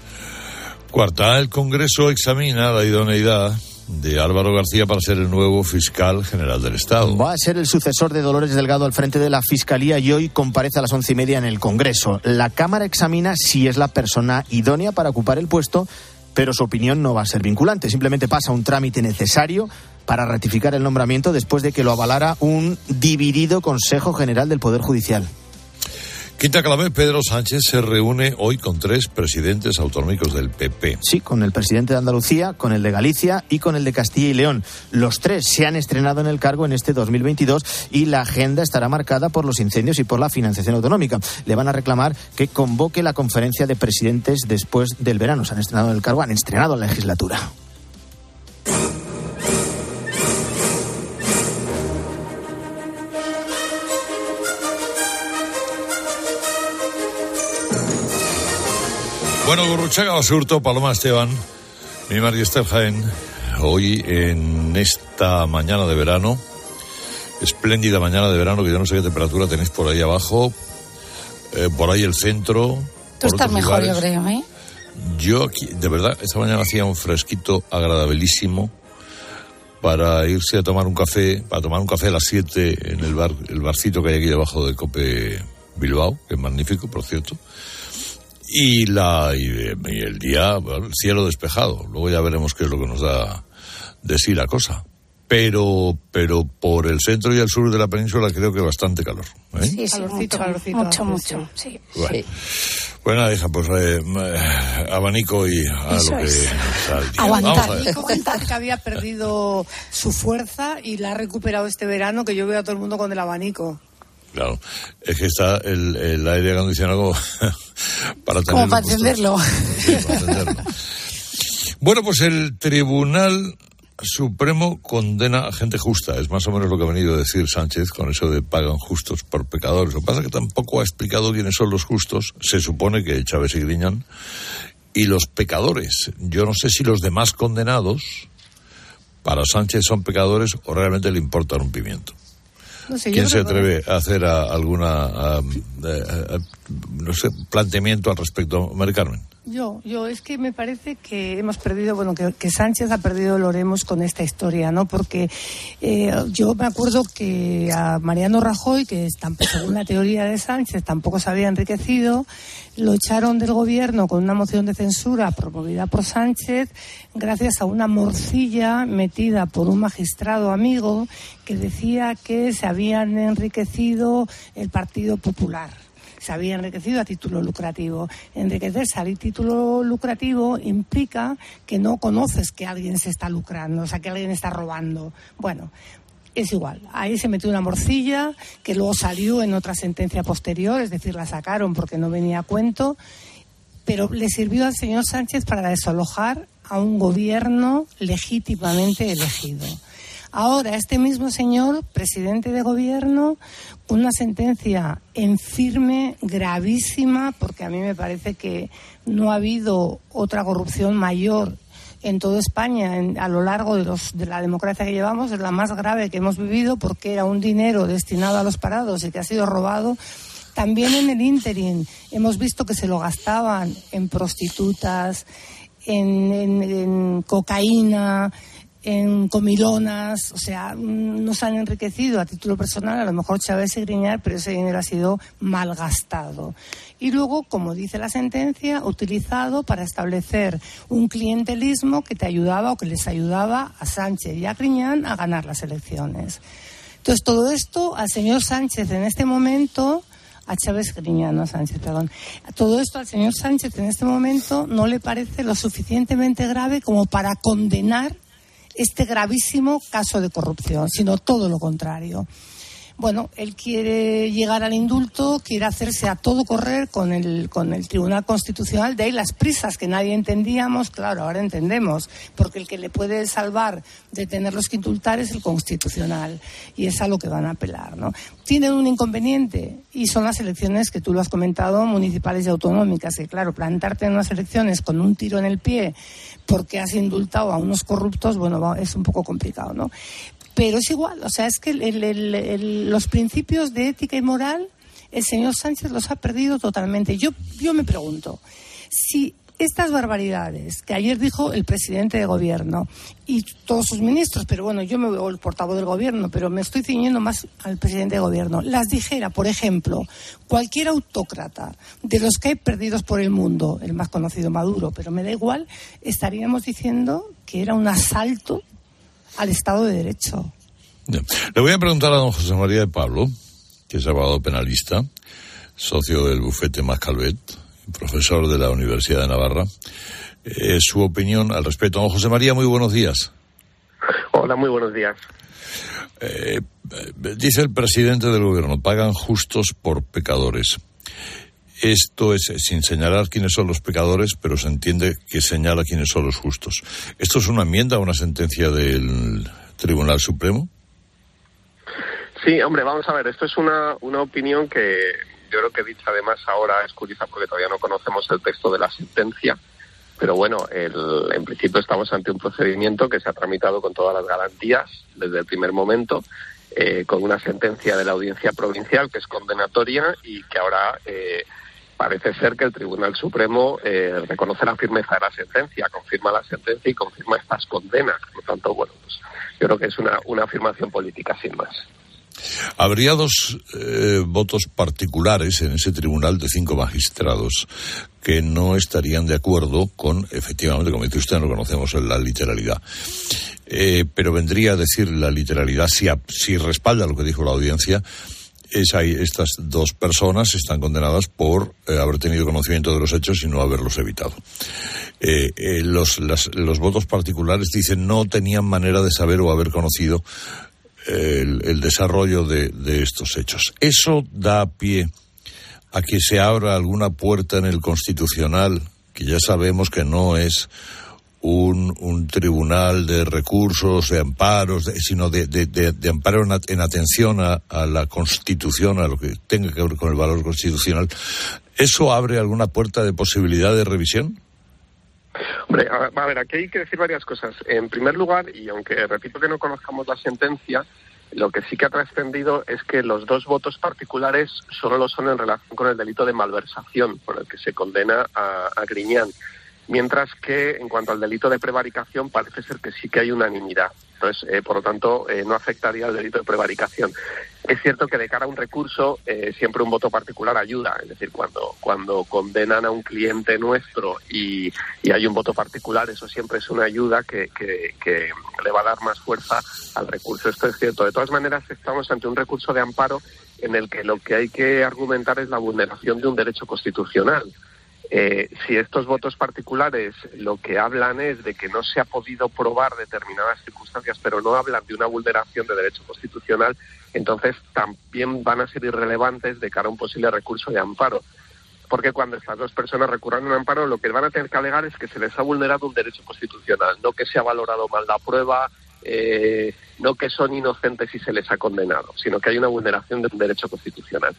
Cuarta, el Congreso examina la idoneidad de Álvaro García para ser el nuevo fiscal general del Estado. Va a ser el sucesor de Dolores Delgado al frente de la Fiscalía y hoy comparece a las once y media en el Congreso. La Cámara examina si es la persona idónea para ocupar el puesto, pero su opinión no va a ser vinculante. Simplemente pasa un trámite necesario para ratificar el nombramiento después de que lo avalara un dividido Consejo General del Poder Judicial. Quinta clave, Pedro Sánchez se reúne hoy con tres presidentes autonómicos del P P. Sí, con el presidente de Andalucía, con el de Galicia y con el de Castilla y León. Los tres se han estrenado en el cargo en este dos mil veintidós y la agenda estará marcada por los incendios y por la financiación autonómica. Le van a reclamar que convoque la conferencia de presidentes después del verano. Se han estrenado en el cargo, han estrenado la legislatura. Bueno, Gurruchaga, Basurto, Paloma Esteban, mi María Esther Jaén, hoy en esta mañana de verano, espléndida mañana de verano, que yo no sé qué temperatura tenéis por ahí abajo, eh, por ahí el centro. Tú estás mejor, lugares. Yo creo, ¿eh? Yo aquí, de verdad, esta mañana hacía un fresquito agradabilísimo para irse a tomar un café, para tomar un café a las siete en el bar, el barcito que hay aquí debajo de COPE Bilbao, que es magnífico, por cierto. Y, la, y, y el día, bueno, el cielo despejado. Luego ya veremos qué es lo que nos da de sí la cosa. Pero, pero por el centro y el sur de la península creo que bastante calor. ¿eh? Sí, sí, calorcito, mucho, calorcito. Mucho, mucho, sí. Bueno, sí. Bueno, nada, hija, pues eh, abanico y a Eso lo que es. salga. Aguantar. Y comentar que había perdido su fuerza y la ha recuperado este verano, que yo veo a todo el mundo con el abanico. Claro, es que está el, el aire acondicionado para tenerlo. Como para encenderlo. Sí, para encenderlo. Bueno, pues el Tribunal Supremo condena a gente justa. Es más o menos lo que ha venido a decir Sánchez con eso de pagan justos por pecadores. Lo que pasa es que tampoco ha explicado quiénes son los justos. Se supone que Chávez y Griñán. Y los pecadores. Yo no sé si los demás condenados para Sánchez son pecadores o realmente le importan un pimiento. No sé, ¿Quién se que... atreve a hacer a, alguna a, a, a, no sé, planteamiento al respecto, Mari Carmen? Yo, yo, es que me parece que hemos perdido, bueno, que, que Sánchez ha perdido el oremos con esta historia, ¿no? Porque eh, yo me acuerdo que a Mariano Rajoy, que según la teoría de Sánchez tampoco se había enriquecido, lo echaron del gobierno con una moción de censura promovida por Sánchez gracias a una morcilla metida por un magistrado amigo que decía que se habían enriquecido el Partido Popular. se había enriquecido a título lucrativo. Enriquecerse a título lucrativo implica que no conoces que alguien se está lucrando, o sea, que alguien está robando. Bueno, es igual. Ahí se metió una morcilla que luego salió en otra sentencia posterior, es decir, la sacaron porque no venía a cuento, pero le sirvió al señor Sánchez para desalojar a un gobierno legítimamente elegido. Ahora, este mismo señor, presidente de gobierno, una sentencia en firme, gravísima, porque a mí me parece que no ha habido otra corrupción mayor en toda España en, a lo largo de, los, de la democracia que llevamos, es la más grave que hemos vivido, porque era un dinero destinado a los parados y que ha sido robado. También en el ínterin hemos visto que se lo gastaban en prostitutas, en, en, en cocaína, en comilonas, o sea, no se han enriquecido a título personal, a lo mejor Chávez y Griñán, pero ese dinero ha sido malgastado. Y luego, como dice la sentencia, utilizado para establecer un clientelismo que te ayudaba o que les ayudaba a Sánchez y a Griñán a ganar las elecciones. Entonces, todo esto al señor Sánchez en este momento, a Chávez Griñán, no Sánchez, perdón, todo esto al señor Sánchez en este momento no le parece lo suficientemente grave como para condenar este gravísimo caso de corrupción, sino todo lo contrario. Bueno, él quiere llegar al indulto, quiere hacerse a todo correr con el, con el Tribunal Constitucional, de ahí las prisas que nadie entendíamos, claro, ahora entendemos, porque el que le puede salvar de tenerlos que indultar es el Constitucional, y es a lo que van a apelar, ¿no? Tienen un inconveniente, y son las elecciones que tú lo has comentado, municipales y autonómicas, que claro, plantarte en unas elecciones con un tiro en el pie porque has indultado a unos corruptos, bueno, es un poco complicado, ¿no? Pero es igual, o sea, es que el, el, el, los principios de ética y moral el señor Sánchez los ha perdido totalmente. Yo, yo me pregunto, si estas barbaridades que ayer dijo el presidente de gobierno y todos sus ministros, pero bueno, yo me veo el portavoz del gobierno, pero me estoy ciñendo más al presidente de gobierno, las dijera, por ejemplo, cualquier autócrata de los que hay perdidos por el mundo, el más conocido Maduro, pero me da igual, estaríamos diciendo que era un asalto al Estado de Derecho. Le voy a preguntar a don José María de Pablo, que es abogado penalista, socio del bufete Mascalvet, profesor de la Universidad de Navarra, eh, su opinión al respecto. Don José María, muy buenos días. Hola, muy buenos días. Eh, dice el presidente del gobierno, pagan justos por pecadores. Esto es sin señalar quiénes son los pecadores, pero se entiende que señala quiénes son los justos. ¿Esto es una enmienda a una sentencia del Tribunal Supremo? Sí, hombre, vamos a ver, esto es una, una opinión que yo creo que dicha además ahora es curiosa porque todavía no conocemos el texto de la sentencia, pero bueno, el, en principio estamos ante un procedimiento que se ha tramitado con todas las garantías desde el primer momento, eh, con una sentencia de la Audiencia Provincial que es condenatoria y que ahora eh, parece ser que el Tribunal Supremo eh, reconoce la firmeza de la sentencia, confirma la sentencia y confirma estas condenas. Por lo tanto, bueno, pues yo creo que es una, una afirmación política sin más. Habría dos eh, votos particulares en ese tribunal de cinco magistrados que no estarían de acuerdo con, efectivamente, como dice usted, no conocemos la literalidad. Eh, pero vendría a decir la literalidad, si, a, si respalda lo que dijo la audiencia, es ahí, estas dos personas están condenadas por eh, haber tenido conocimiento de los hechos y no haberlos evitado. Eh, eh, los, las, los votos particulares dicen no tenían manera de saber o haber conocido el, el desarrollo de, de estos hechos. ¿Eso da pie a que se abra alguna puerta en el Constitucional, que ya sabemos que no es un, un tribunal de recursos, de amparos, de, sino de, de, de, de amparo en, en atención a, a la Constitución, a lo que tenga que ver con el valor constitucional? ¿Eso abre alguna puerta de posibilidad de revisión? Hombre, a, a ver, aquí hay que decir varias cosas. En primer lugar, y aunque repito que no conozcamos la sentencia, lo que sí que ha trascendido es que los dos votos particulares solo lo son en relación con el delito de malversación, por el que se condena a, a Griñán, mientras que en cuanto al delito de prevaricación parece ser que sí que hay unanimidad. Entonces, eh, por lo tanto, eh, no afectaría al delito de prevaricación. Es cierto que de cara a un recurso eh, siempre un voto particular ayuda, es decir, cuando cuando condenan a un cliente nuestro y, y hay un voto particular, eso siempre es una ayuda que, que, que le va a dar más fuerza al recurso. Esto es cierto. De todas maneras, estamos ante un recurso de amparo en el que lo que hay que argumentar es la vulneración de un derecho constitucional. Eh, si estos votos particulares lo que hablan es de que no se ha podido probar determinadas circunstancias, pero no hablan de una vulneración de derecho constitucional, entonces también van a ser irrelevantes de cara a un posible recurso de amparo. Porque cuando estas dos personas recurran a un amparo, lo que van a tener que alegar es que se les ha vulnerado un derecho constitucional, no que se ha valorado mal la prueba, eh, no que son inocentes y se les ha condenado, sino que hay una vulneración de un derecho constitucional.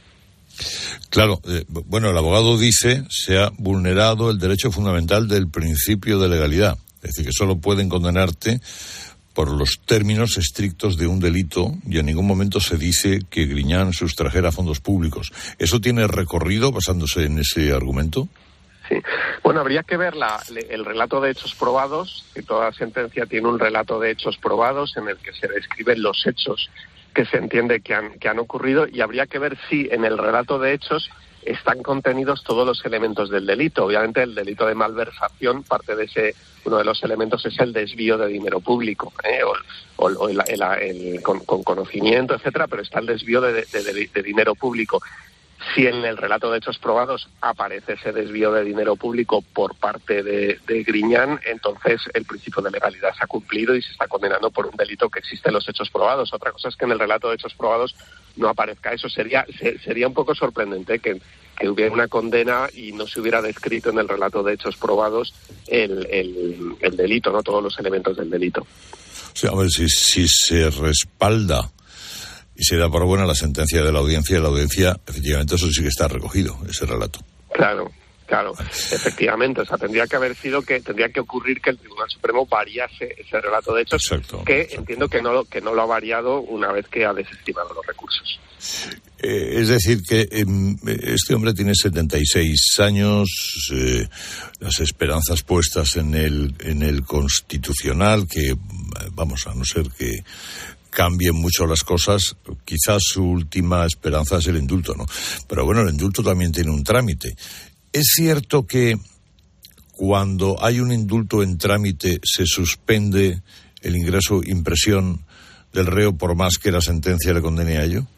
Claro, eh, bueno, el abogado dice se ha vulnerado el derecho fundamental del principio de legalidad. Es decir, que solo pueden condenarte por los términos estrictos de un delito y en ningún momento se dice que Griñán sustrajera fondos públicos. ¿Eso tiene recorrido basándose en ese argumento? Sí. Bueno, habría que ver la, el relato de hechos probados, que toda sentencia tiene un relato de hechos probados en el que se describen los hechos que se entiende que han, que han ocurrido, y habría que ver si en el relato de hechos están contenidos todos los elementos del delito. Obviamente el delito de malversación, parte de ese, uno de los elementos es el desvío de dinero público, ¿eh? o, o, o el, el, el, con, con conocimiento, etcétera, pero está el desvío de, de, de, de dinero público. Si en el relato de hechos probados aparece ese desvío de dinero público por parte de, de Griñán, entonces el principio de legalidad se ha cumplido y se está condenando por un delito que existe en los hechos probados. Otra cosa es que en el relato de hechos probados no aparezca eso. Sería sería un poco sorprendente que, que hubiera una condena y no se hubiera descrito en el relato de hechos probados el, el, el delito, no todos los elementos del delito. O sea, a ver, si, si se respalda y se da por buena la sentencia de la audiencia, la audiencia, efectivamente, eso sí que está recogido, ese relato. Claro, claro, efectivamente. O sea, tendría que haber sido que, tendría que ocurrir que el Tribunal Supremo variase ese relato de hechos, exacto, que exacto. entiendo que no, que no lo ha variado una vez que ha desestimado los recursos. Eh, es decir, que eh, este hombre tiene setenta y seis años, eh, las esperanzas puestas en el, en el Constitucional, que, vamos, a no ser que cambien mucho las cosas, quizás su última esperanza es el indulto, ¿no? Pero bueno, el indulto también tiene un trámite. ¿Es cierto que cuando hay un indulto en trámite se suspende el ingreso impresión del reo por más que la sentencia le condene a ello?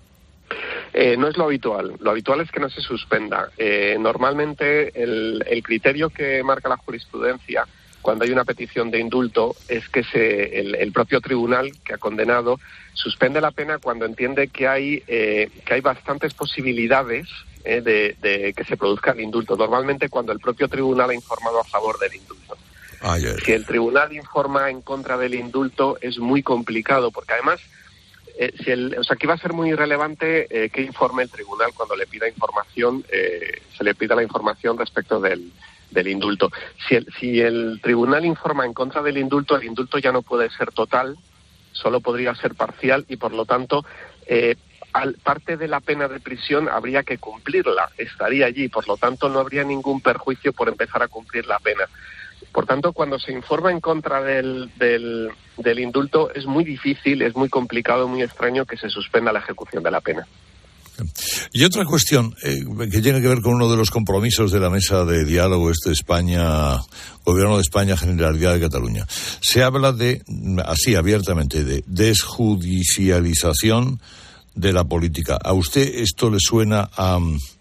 Eh, no es lo habitual. Lo habitual es que no se suspenda. Eh, normalmente el, el criterio que marca la jurisprudencia cuando hay una petición de indulto es que se, el, el propio tribunal que ha condenado suspende la pena cuando entiende que hay eh, que hay bastantes posibilidades eh, de, de que se produzca el indulto. Normalmente cuando el propio tribunal ha informado a favor del indulto. Ay, ay. Si el tribunal informa en contra del indulto es muy complicado, porque además eh, si el, o sea, aquí va a ser muy irrelevante eh, que informe el tribunal cuando le pida información, eh, se le pida la información respecto del del indulto. Si el, si el tribunal informa en contra del indulto, el indulto ya no puede ser total, solo podría ser parcial y por lo tanto eh, al, parte de la pena de prisión habría que cumplirla, estaría allí, por lo tanto no habría ningún perjuicio por empezar a cumplir la pena. Por tanto, cuando se informa en contra del, del, del indulto es muy difícil, es muy complicado, muy extraño que se suspenda la ejecución de la pena. Y otra cuestión eh, que tiene que ver con uno de los compromisos de la mesa de diálogo este España, Gobierno de España, Generalidad de Cataluña. Se habla de, así abiertamente, de desjudicialización de la política. ¿A usted esto le suena a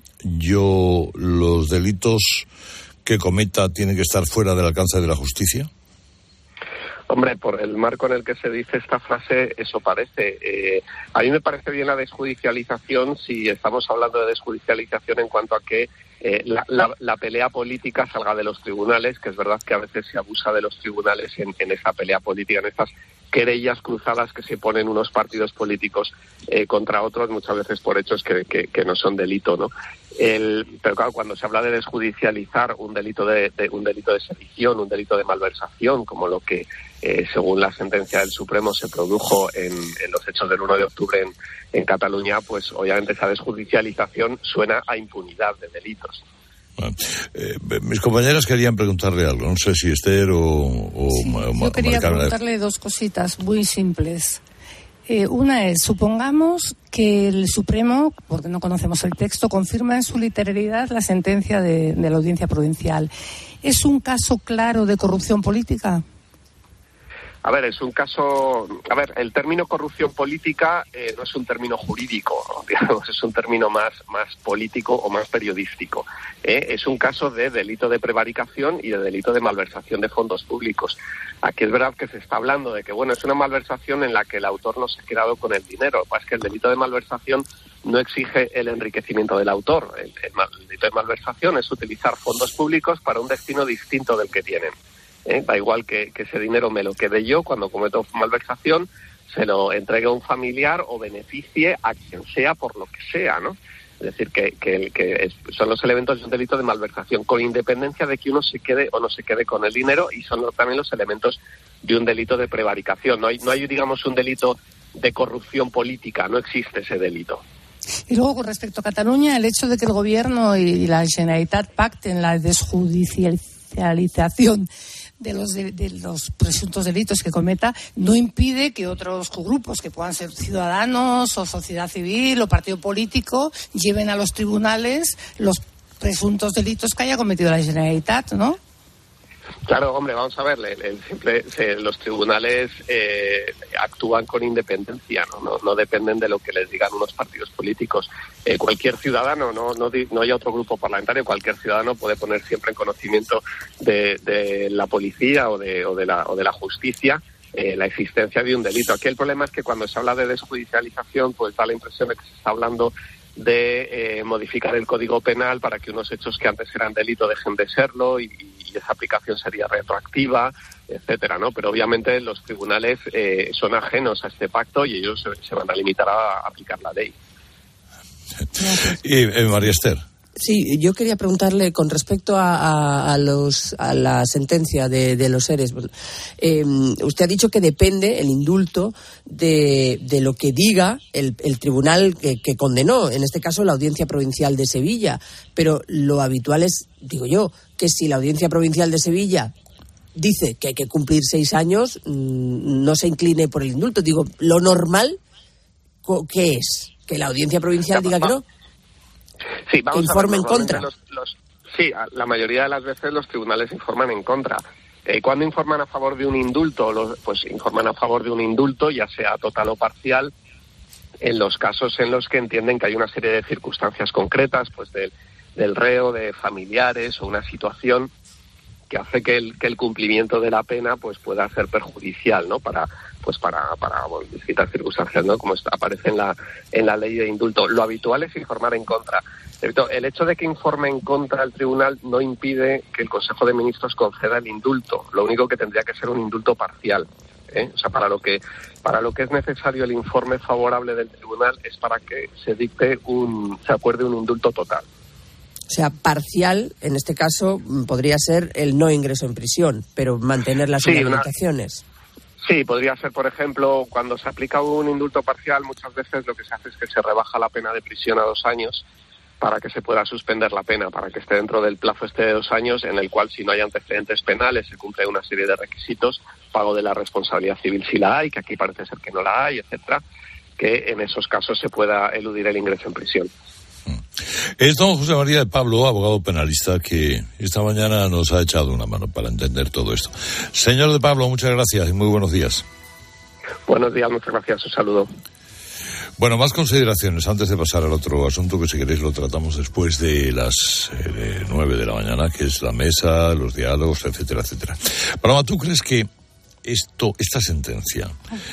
yo los delitos que cometa tienen que estar fuera del alcance de la justicia? Hombre, por el marco en el que se dice esta frase, eso parece. Eh, a mí me parece bien la desjudicialización si estamos hablando de desjudicialización en cuanto a que eh, la, la, la pelea política salga de los tribunales, que es verdad que a veces se abusa de los tribunales en, en esa pelea política, en estas querellas cruzadas que se ponen unos partidos políticos eh, contra otros, muchas veces por hechos que, que, que no son delito, ¿no? El, pero claro, cuando se habla de desjudicializar un delito de, de un delito de sedición, un delito de malversación, como lo que eh, según la sentencia del Supremo se produjo en, en los hechos del uno de octubre en, en Cataluña, pues obviamente esa desjudicialización suena a impunidad de delitos. Bueno, eh, mis compañeras querían preguntarle algo, no sé si Esther o, o, sí, o yo quería Maricarmen. preguntarle dos cositas muy simples. Eh, una es, supongamos que el Supremo, porque no conocemos el texto, confirma en su literalidad la sentencia de, de la Audiencia Provincial. ¿Es un caso claro de corrupción política? A ver, es un caso... A ver, el término corrupción política eh, no es un término jurídico, ¿no? Digamos, es un término más, más político o más periodístico. ¿eh? Es un caso de delito de prevaricación y de delito de malversación de fondos públicos. Aquí es verdad que se está hablando de que, bueno, es una malversación en la que el autor no se ha quedado con el dinero. Lo que pasa es que el delito de malversación no exige el enriquecimiento del autor. El, el, el delito de malversación es utilizar fondos públicos para un destino distinto del que tienen. ¿Eh? Da igual que, que ese dinero me lo quede yo cuando cometo malversación, se lo entregue a un familiar o beneficie a quien sea por lo que sea, ¿no? Es decir, que, que, que es, son los elementos de un delito de malversación, con independencia de que uno se quede o no se quede con el dinero, y son también los elementos de un delito de prevaricación. No hay, no hay digamos, un delito de corrupción política, no existe ese delito. Y luego, con respecto a Cataluña, el hecho de que el Gobierno y la Generalitat pacten la desjudicialización de los de, de los presuntos delitos que cometa no impide que otros grupos, que puedan ser ciudadanos o sociedad civil o partido político, lleven a los tribunales los presuntos delitos que haya cometido la Generalitat, ¿no? Claro, hombre, vamos a ver, el, el simple, se, los tribunales eh, actúan con independencia, ¿no? No, no dependen de lo que les digan unos partidos políticos. Eh, cualquier ciudadano, no, no, no hay otro grupo parlamentario, cualquier ciudadano puede poner siempre en conocimiento de, de la policía o de, o de, la, o de la justicia eh, la existencia de un delito. Aquí el problema es que cuando se habla de desjudicialización, pues da la impresión de que se está hablando de eh, modificar el Código Penal para que unos hechos que antes eran delito dejen de serlo, y, y esa aplicación sería retroactiva, etcétera, ¿no? Pero obviamente los tribunales eh, son ajenos a este pacto y ellos se, se van a limitar a aplicar la ley. Y eh, María Esther. Sí, yo quería preguntarle con respecto a, a, a, los, a la sentencia de, de los ERES. Eh, usted ha dicho que depende el indulto de, de lo que diga el, el tribunal que, que condenó, en este caso la Audiencia Provincial de Sevilla. Pero lo habitual es, digo yo, que si la Audiencia Provincial de Sevilla dice que hay que cumplir seis años, no se incline por el indulto. Digo, lo normal, ¿qué es? ¿Que la Audiencia Provincial diga que no? Sí, vamos que informe a ver, en contra. Los, los, sí, la mayoría de las veces los tribunales informan en contra. Eh, cuando informan a favor de un indulto, los, pues informan a favor de un indulto, ya sea total o parcial, en los casos en los que entienden que hay una serie de circunstancias concretas, pues del, del reo, de familiares o una situación que hace que el, que el cumplimiento de la pena pues pueda ser perjudicial, ¿no? Para pues para para bueno, distintas circunstancias, ¿no? Como está, aparece en la en la ley de indulto. Lo habitual es informar en contra. El hecho de que informe en contra el tribunal no impide que el Consejo de Ministros conceda el indulto. Lo único que tendría que ser un indulto parcial, ¿eh? O sea, para lo que para lo que es necesario el informe favorable del tribunal es para que se dicte un se acuerde un indulto total. O sea, parcial, en este caso, podría ser el no ingreso en prisión, pero mantener las sí, inhabilitaciones. Una... Sí, podría ser, por ejemplo, cuando se aplica un indulto parcial, muchas veces lo que se hace es que se rebaja la pena de prisión a dos años para que se pueda suspender la pena, para que esté dentro del plazo este de dos años, en el cual, si no hay antecedentes penales, se cumple una serie de requisitos, pago de la responsabilidad civil si la hay, que aquí parece ser que no la hay, etcétera, que en esos casos se pueda eludir el ingreso en prisión. Es don José María de Pablo, abogado penalista, que esta mañana nos ha echado una mano para entender todo esto. Señor de Pablo, muchas gracias y muy buenos días. Buenos días, muchas gracias, un saludo. Bueno, más consideraciones antes de pasar al otro asunto, que si queréis lo tratamos después de las eh, nueve de la mañana, que es la mesa, los diálogos, etcétera, etcétera. Paloma, ¿tú crees que esto, esta sentencia,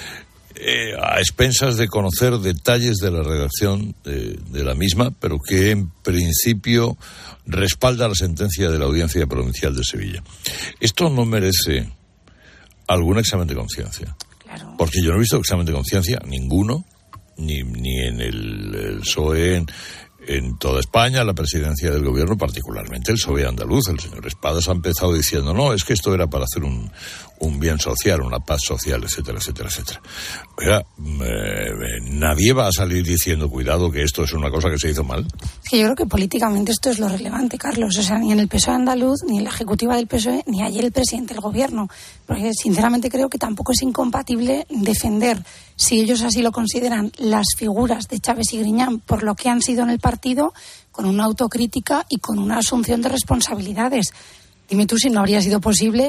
Eh, a expensas de conocer detalles de la redacción de, de la misma, pero que en principio respalda la sentencia de la Audiencia Provincial de Sevilla, esto no merece algún examen de conciencia? Claro. Porque yo no he visto examen de conciencia ninguno, ni, ni en el, el P S O E, en, en toda España, la presidencia del gobierno, particularmente el P S O E andaluz. El señor Espadas ha empezado diciendo, no, es que esto era para hacer un, un bien social, una paz social, etcétera, etcétera, etcétera. Oiga, eh, nadie va a salir diciendo, cuidado, que esto es una cosa que se hizo mal. Es que yo creo que políticamente esto es lo relevante, Carlos. O sea, ni en el P S O E andaluz, ni en la ejecutiva del P S O E, ni ayer el presidente del gobierno. Porque sinceramente creo que tampoco es incompatible defender, si ellos así lo consideran, las figuras de Chávez y Griñán por lo que han sido en el partido, con una autocrítica y con una asunción de responsabilidades. Dime tú si no habría sido posible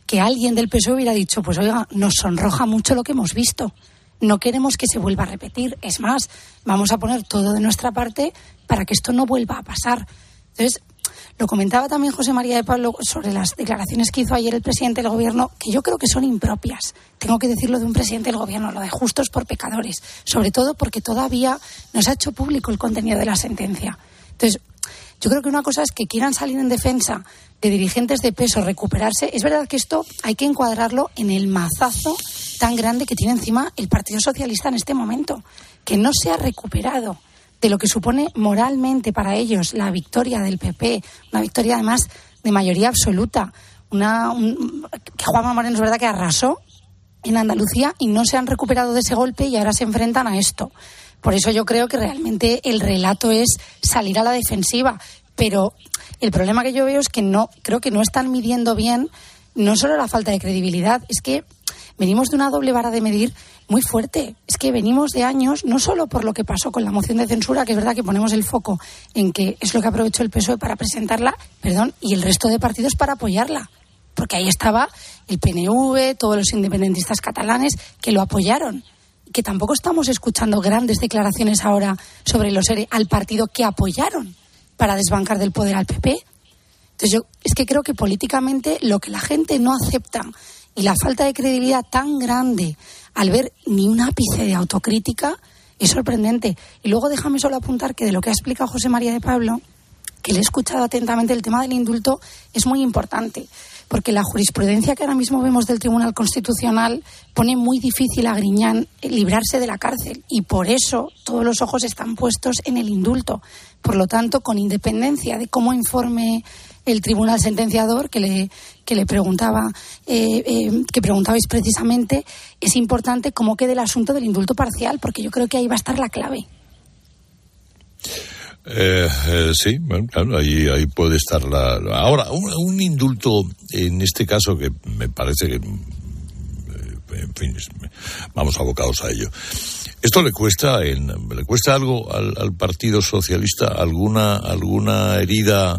que alguien del P S O E hubiera dicho, pues oiga, nos sonroja mucho lo que hemos visto. No queremos que se vuelva a repetir. Es más, vamos a poner todo de nuestra parte para que esto no vuelva a pasar. Entonces, lo comentaba también José María de Pablo sobre las declaraciones que hizo ayer el presidente del Gobierno, que yo creo que son impropias. Tengo que decirlo de un presidente del Gobierno, lo de justos por pecadores. Sobre todo porque todavía no se ha hecho público el contenido de la sentencia. Entonces, yo creo que una cosa es que quieran salir en defensa de dirigentes de peso, recuperarse. Es verdad que esto hay que encuadrarlo en el mazazo tan grande que tiene encima el Partido Socialista en este momento, que no se ha recuperado de lo que supone moralmente para ellos la victoria del P P, una victoria además de mayoría absoluta, una un, que Juanma Moreno es verdad que arrasó en Andalucía y no se han recuperado de ese golpe y ahora se enfrentan a esto. Por eso yo creo que realmente el relato es salir a la defensiva, pero el problema que yo veo es que no, creo que no están midiendo bien no solo la falta de credibilidad, es que venimos de una doble vara de medir muy fuerte. Es que venimos de años, no solo por lo que pasó con la moción de censura, que es verdad que ponemos el foco en que es lo que aprovechó el P S O E para presentarla, perdón, y el resto de partidos para apoyarla. Porque ahí estaba el P N V, todos los independentistas catalanes que lo apoyaron. Que tampoco estamos escuchando grandes declaraciones ahora sobre los ERE al partido que apoyaron para desbancar del poder al P P. Entonces yo es que creo que políticamente lo que la gente no acepta y la falta de credibilidad tan grande al ver ni un ápice de autocrítica es sorprendente. Y luego déjame solo apuntar que de lo que ha explicado José María de Pablo, que le he escuchado atentamente, el tema del indulto es muy importante, porque la jurisprudencia que ahora mismo vemos del Tribunal Constitucional pone muy difícil a Griñán librarse de la cárcel y por eso todos los ojos están puestos en el indulto. Por lo tanto, con independencia de cómo informe el tribunal sentenciador que le que le preguntaba eh, eh, que preguntabais precisamente, es importante cómo quede el asunto del indulto parcial, porque yo creo que ahí va a estar la clave. Eh, eh, sí, bueno, claro, ahí, ahí puede estar la... la ahora, un, un indulto, en este caso, que me parece que... Eh, en fin, vamos abocados a ello. ¿Esto le cuesta en, le cuesta algo al, al Partido Socialista? ¿Alguna, alguna herida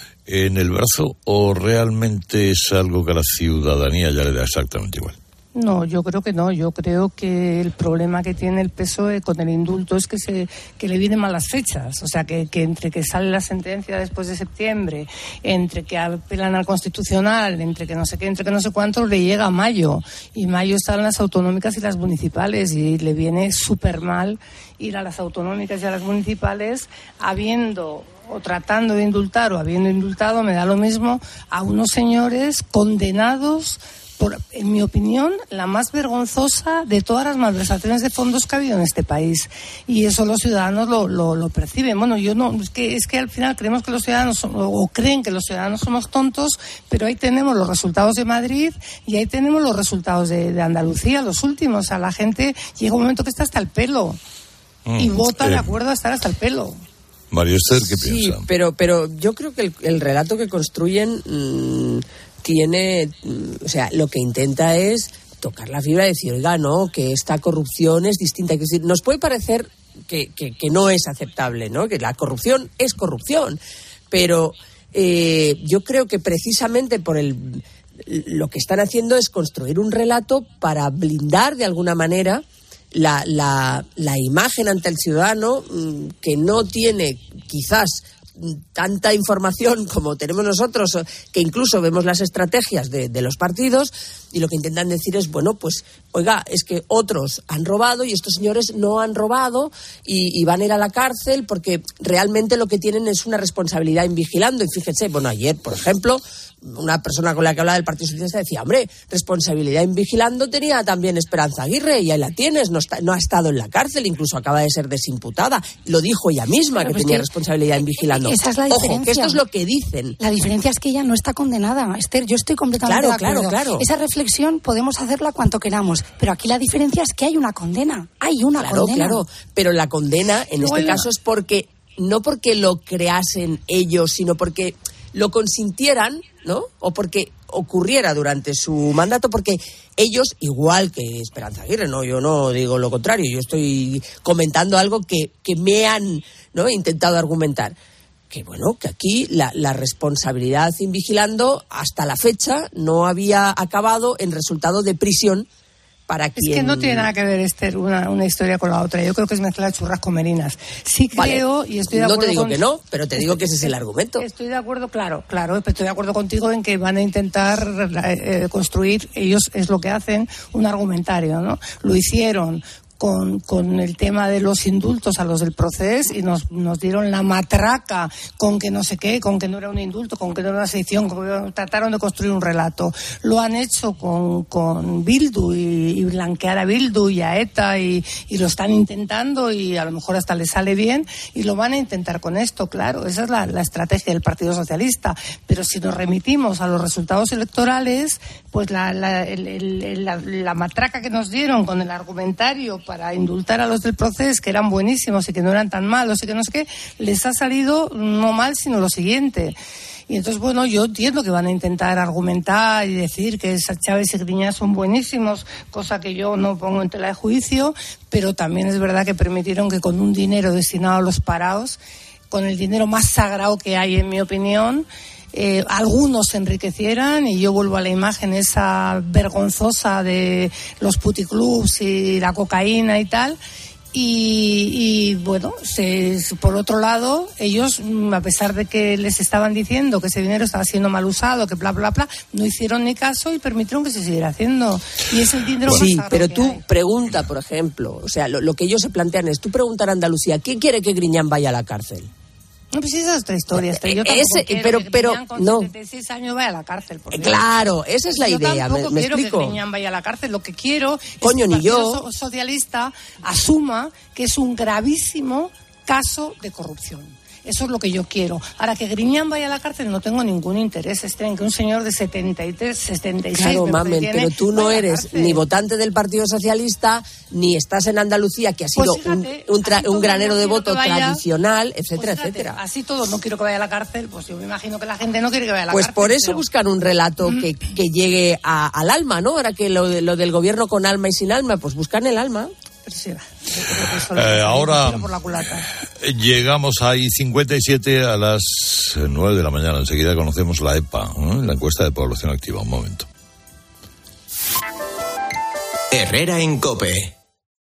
en el brazo? ¿O realmente es algo que a la ciudadanía ya le da exactamente igual? No, yo creo que no. Yo creo que el problema que tiene el P S O E con el indulto es que se que le vienen malas fechas. O sea, que, que entre que sale la sentencia después de septiembre, entre que apelan al Constitucional, entre que no sé qué, entre que no sé cuánto, le llega a mayo. Y mayo están las autonómicas y las municipales y le viene súper mal ir a las autonómicas y a las municipales habiendo o tratando de indultar o habiendo indultado, me da lo mismo, a unos señores condenados por, en mi opinión, la más vergonzosa de todas las malversaciones de fondos que ha habido en este país. Y eso los ciudadanos lo, lo, lo perciben. Bueno, yo no, es que, es que al final creemos que los ciudadanos, son, o creen que los ciudadanos somos tontos, pero ahí tenemos los resultados de Madrid y ahí tenemos los resultados de, de Andalucía, los últimos. O sea, la gente llega un momento que está hasta el pelo mm, y vota eh. de acuerdo a estar hasta el pelo. María Esther, ¿qué sí, piensa? Sí, pero, pero yo creo que el, el relato que construyen mmm, tiene, mmm, o sea, lo que intenta es tocar la fibra y decir, oiga, no, que esta corrupción es distinta. Es decir, nos puede parecer que, que, que no es aceptable, ¿no? Que la corrupción es corrupción, pero eh, yo creo que precisamente por el lo que están haciendo es construir un relato para blindar de alguna manera La, la, la imagen ante el ciudadano, que no tiene quizás tanta información como tenemos nosotros, que incluso vemos las estrategias de, de los partidos, y lo que intentan decir es, bueno, pues, oiga, es que otros han robado y estos señores no han robado y, y van a ir a la cárcel porque realmente lo que tienen es una responsabilidad en vigilando. Y fíjense, bueno, ayer, por ejemplo, una persona con la que hablaba del Partido Socialista decía, hombre, responsabilidad en vigilando tenía también Esperanza Aguirre, y ahí la tienes, no, está, no ha estado en la cárcel, incluso acaba de ser desimputada. Lo dijo ella misma, pero que pues tenía que responsabilidad en vigilando. Esa es la diferencia. Ojo, que esto es lo que dicen. La diferencia es que ella no está condenada, Esther, yo estoy completamente claro, de acuerdo. Claro, claro. Esa reflexión podemos hacerla cuanto queramos, pero aquí la diferencia es que hay una condena, hay una claro, condena. Claro, claro, pero la condena en este caso es porque, no porque lo creasen ellos, sino porque lo consintieran, ¿no? O porque ocurriera durante su mandato, porque ellos, igual que Esperanza Aguirre, no, yo no digo lo contrario, yo estoy comentando algo que, que me han, ¿no?, intentado argumentar, que bueno, que aquí la, la responsabilidad invigilando hasta la fecha no había acabado en resultado de prisión para quien... Es que no tiene nada que ver, Esther, una, una historia con la otra. Yo creo que es mezclar churras con merinas. Sí creo, vale, y estoy de acuerdo. No te digo con... que no, pero te digo que ese es el argumento. Estoy de acuerdo, claro, claro, pero estoy de acuerdo contigo en que van a intentar eh, construir, ellos es lo que hacen, un argumentario, ¿no? Lo hicieron Con, con el tema de los indultos a los del proceso y nos, nos dieron la matraca con que no sé qué, con que no era un indulto, con que no era una sección, con que trataron de construir un relato. Lo han hecho con, con Bildu y, y blanquear a Bildu y a ETA y, y lo están intentando y a lo mejor hasta les sale bien y lo van a intentar con esto, claro. Esa es la, la estrategia del Partido Socialista. Pero si nos remitimos a los resultados electorales, pues la, la, el, el, la, la matraca que nos dieron con el argumentario para indultar a los del proceso, que eran buenísimos y que no eran tan malos y que no sé qué, les ha salido no mal, sino lo siguiente. Y entonces, bueno, yo entiendo que van a intentar argumentar y decir que Chávez y Griñán son buenísimos, cosa que yo no pongo en tela de juicio, pero también es verdad que permitieron que con un dinero destinado a los parados, con el dinero más sagrado que hay, en mi opinión, Eh, algunos se enriquecieran, y yo vuelvo a la imagen esa vergonzosa de los puticlubs y la cocaína y tal, y, y bueno, se, por otro lado, ellos, a pesar de que les estaban diciendo que ese dinero estaba siendo mal usado, que bla, bla, bla, no hicieron ni caso y permitieron que se siguiera haciendo. Y es el dinero sí, más pero que tú hay. pregunta, por ejemplo, o sea, lo, lo que ellos se plantean es, tú preguntar a Andalucía, ¿quién quiere que Griñán vaya a la cárcel? No, pues esa es otra historia. Yo Ese, quiero pero, que pero, Griñán con no. setenta y seis años vaya a la cárcel. Por Claro, esa es la yo idea. Tampoco ¿Me, me quiero explico? que Griñán vaya a la cárcel. Lo que quiero Coño, es que el ni yo. Partido Socialista asuma que es un gravísimo caso de corrupción. Eso es lo que yo quiero. Ahora, que Griñán vaya a la cárcel no tengo ningún interés. Estén en que un señor de setenta y tres, setenta y seis... Claro, me mamen, tiene, pero tú no eres ni votante del Partido Socialista, ni estás en Andalucía, que ha sido pues fíjate, un, un, tra- un granero de voto vaya, tradicional, etcétera, pues fíjate, etcétera. Así todo, no quiero que vaya a la cárcel, pues yo me imagino que la gente no quiere que vaya a la Pues cárcel. por eso pero... buscan un relato que, que llegue a, al alma, ¿no? Ahora que lo, lo del gobierno con alma y sin alma, pues buscan el alma. Eh, ahora llegamos ahí cincuenta y siete a las nueve de la mañana. Enseguida conocemos la E P A, ¿eh? La encuesta de población activa. Un momento. Herrera en COPE.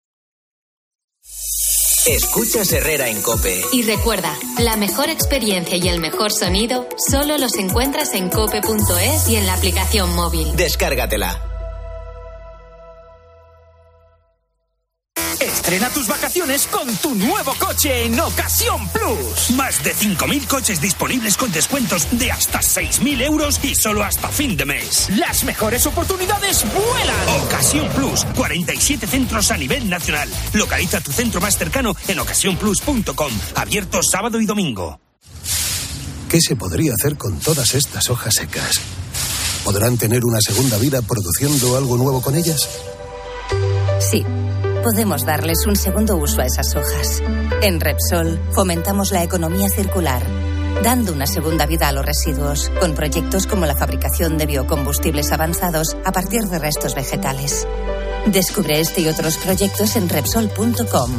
Escuchas Herrera en COPE. Y recuerda, la mejor experiencia y el mejor sonido solo los encuentras en cope punto es y en la aplicación móvil. Descárgatela. Estrena tus vacaciones con tu nuevo coche en Ocasión Plus. Más de cinco mil coches disponibles con descuentos de hasta seis mil euros y solo hasta fin de mes. Las mejores oportunidades vuelan. Ocasión Plus, cuarenta y siete centros a nivel nacional. Localiza tu centro más cercano en ocasión plus punto com. Abierto sábado y domingo. ¿Qué se podría hacer con todas estas hojas secas? ¿Podrán tener una segunda vida produciendo algo nuevo con ellas? Sí. Podemos darles un segundo uso a esas hojas. En Repsol fomentamos la economía circular, dando una segunda vida a los residuos, con proyectos como la fabricación de biocombustibles avanzados a partir de restos vegetales. Descubre este y otros proyectos en Repsol punto com.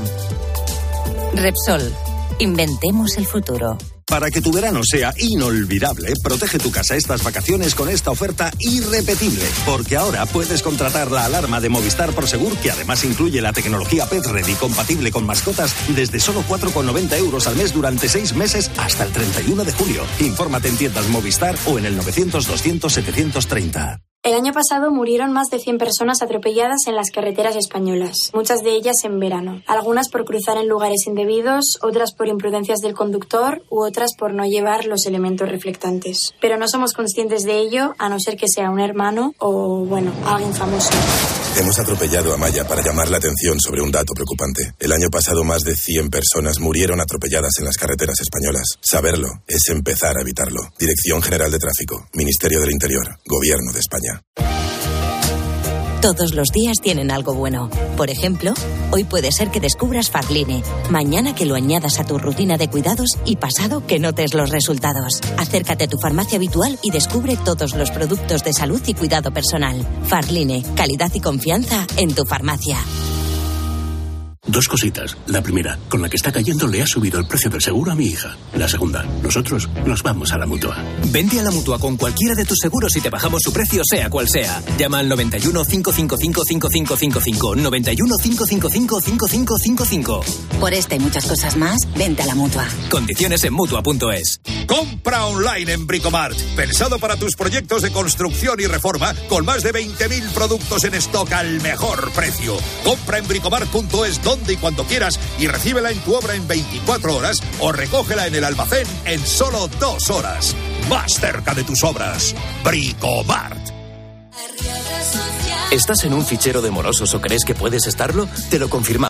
Repsol, inventemos el futuro. Para que tu verano sea inolvidable, protege tu casa estas vacaciones con esta oferta irrepetible. Porque ahora puedes contratar la alarma de Movistar Prosegur, que además incluye la tecnología Pet Ready compatible con mascotas, desde solo cuatro con noventa euros al mes durante seis meses hasta el treinta y uno de julio. Infórmate en tiendas Movistar o en el novecientos doscientos setecientos treinta. El año pasado murieron más de cien personas atropelladas en las carreteras españolas, muchas de ellas en verano. Algunas por cruzar en lugares indebidos, otras por imprudencias del conductor u otras por no llevar los elementos reflectantes. Pero no somos conscientes de ello, a no ser que sea un hermano o, bueno, alguien famoso. Hemos atropellado a Maya para llamar la atención sobre un dato preocupante. El año pasado más de cien personas murieron atropelladas en las carreteras españolas. Saberlo es empezar a evitarlo. Dirección General de Tráfico, Ministerio del Interior, Gobierno de España. Todos los días tienen algo bueno. Por ejemplo, hoy puede ser que descubras Farline, mañana que lo añadas a tu rutina de cuidados y pasado que notes los resultados. Acércate a tu farmacia habitual y descubre todos los productos de salud y cuidado personal. Farline, calidad y confianza en tu farmacia. Dos cositas. La primera, con la que está cayendo le ha subido el precio del seguro a mi hija. La segunda, nosotros nos vamos a la Mutua. Vente a la Mutua con cualquiera de tus seguros y te bajamos su precio sea cual sea. Llama al noventa y uno, cinco cinco cinco, cinco cinco cinco cinco, noventa y uno, cinco cinco cinco, cinco cinco cinco cinco. Por esta y muchas cosas más, vente a la Mutua. Condiciones en Mutua punto es. Compra online en Bricomart. Pensado para tus proyectos de construcción y reforma, con más de veinte mil productos en stock al mejor precio. Compra en bricomart punto es donde y cuando quieras y recíbela en tu obra en veinticuatro horas o recógela en el almacén en solo dos horas. Más cerca de tus obras. Bricomart. ¿Estás en un fichero de morosos o crees que puedes estarlo? Te lo confirmamos.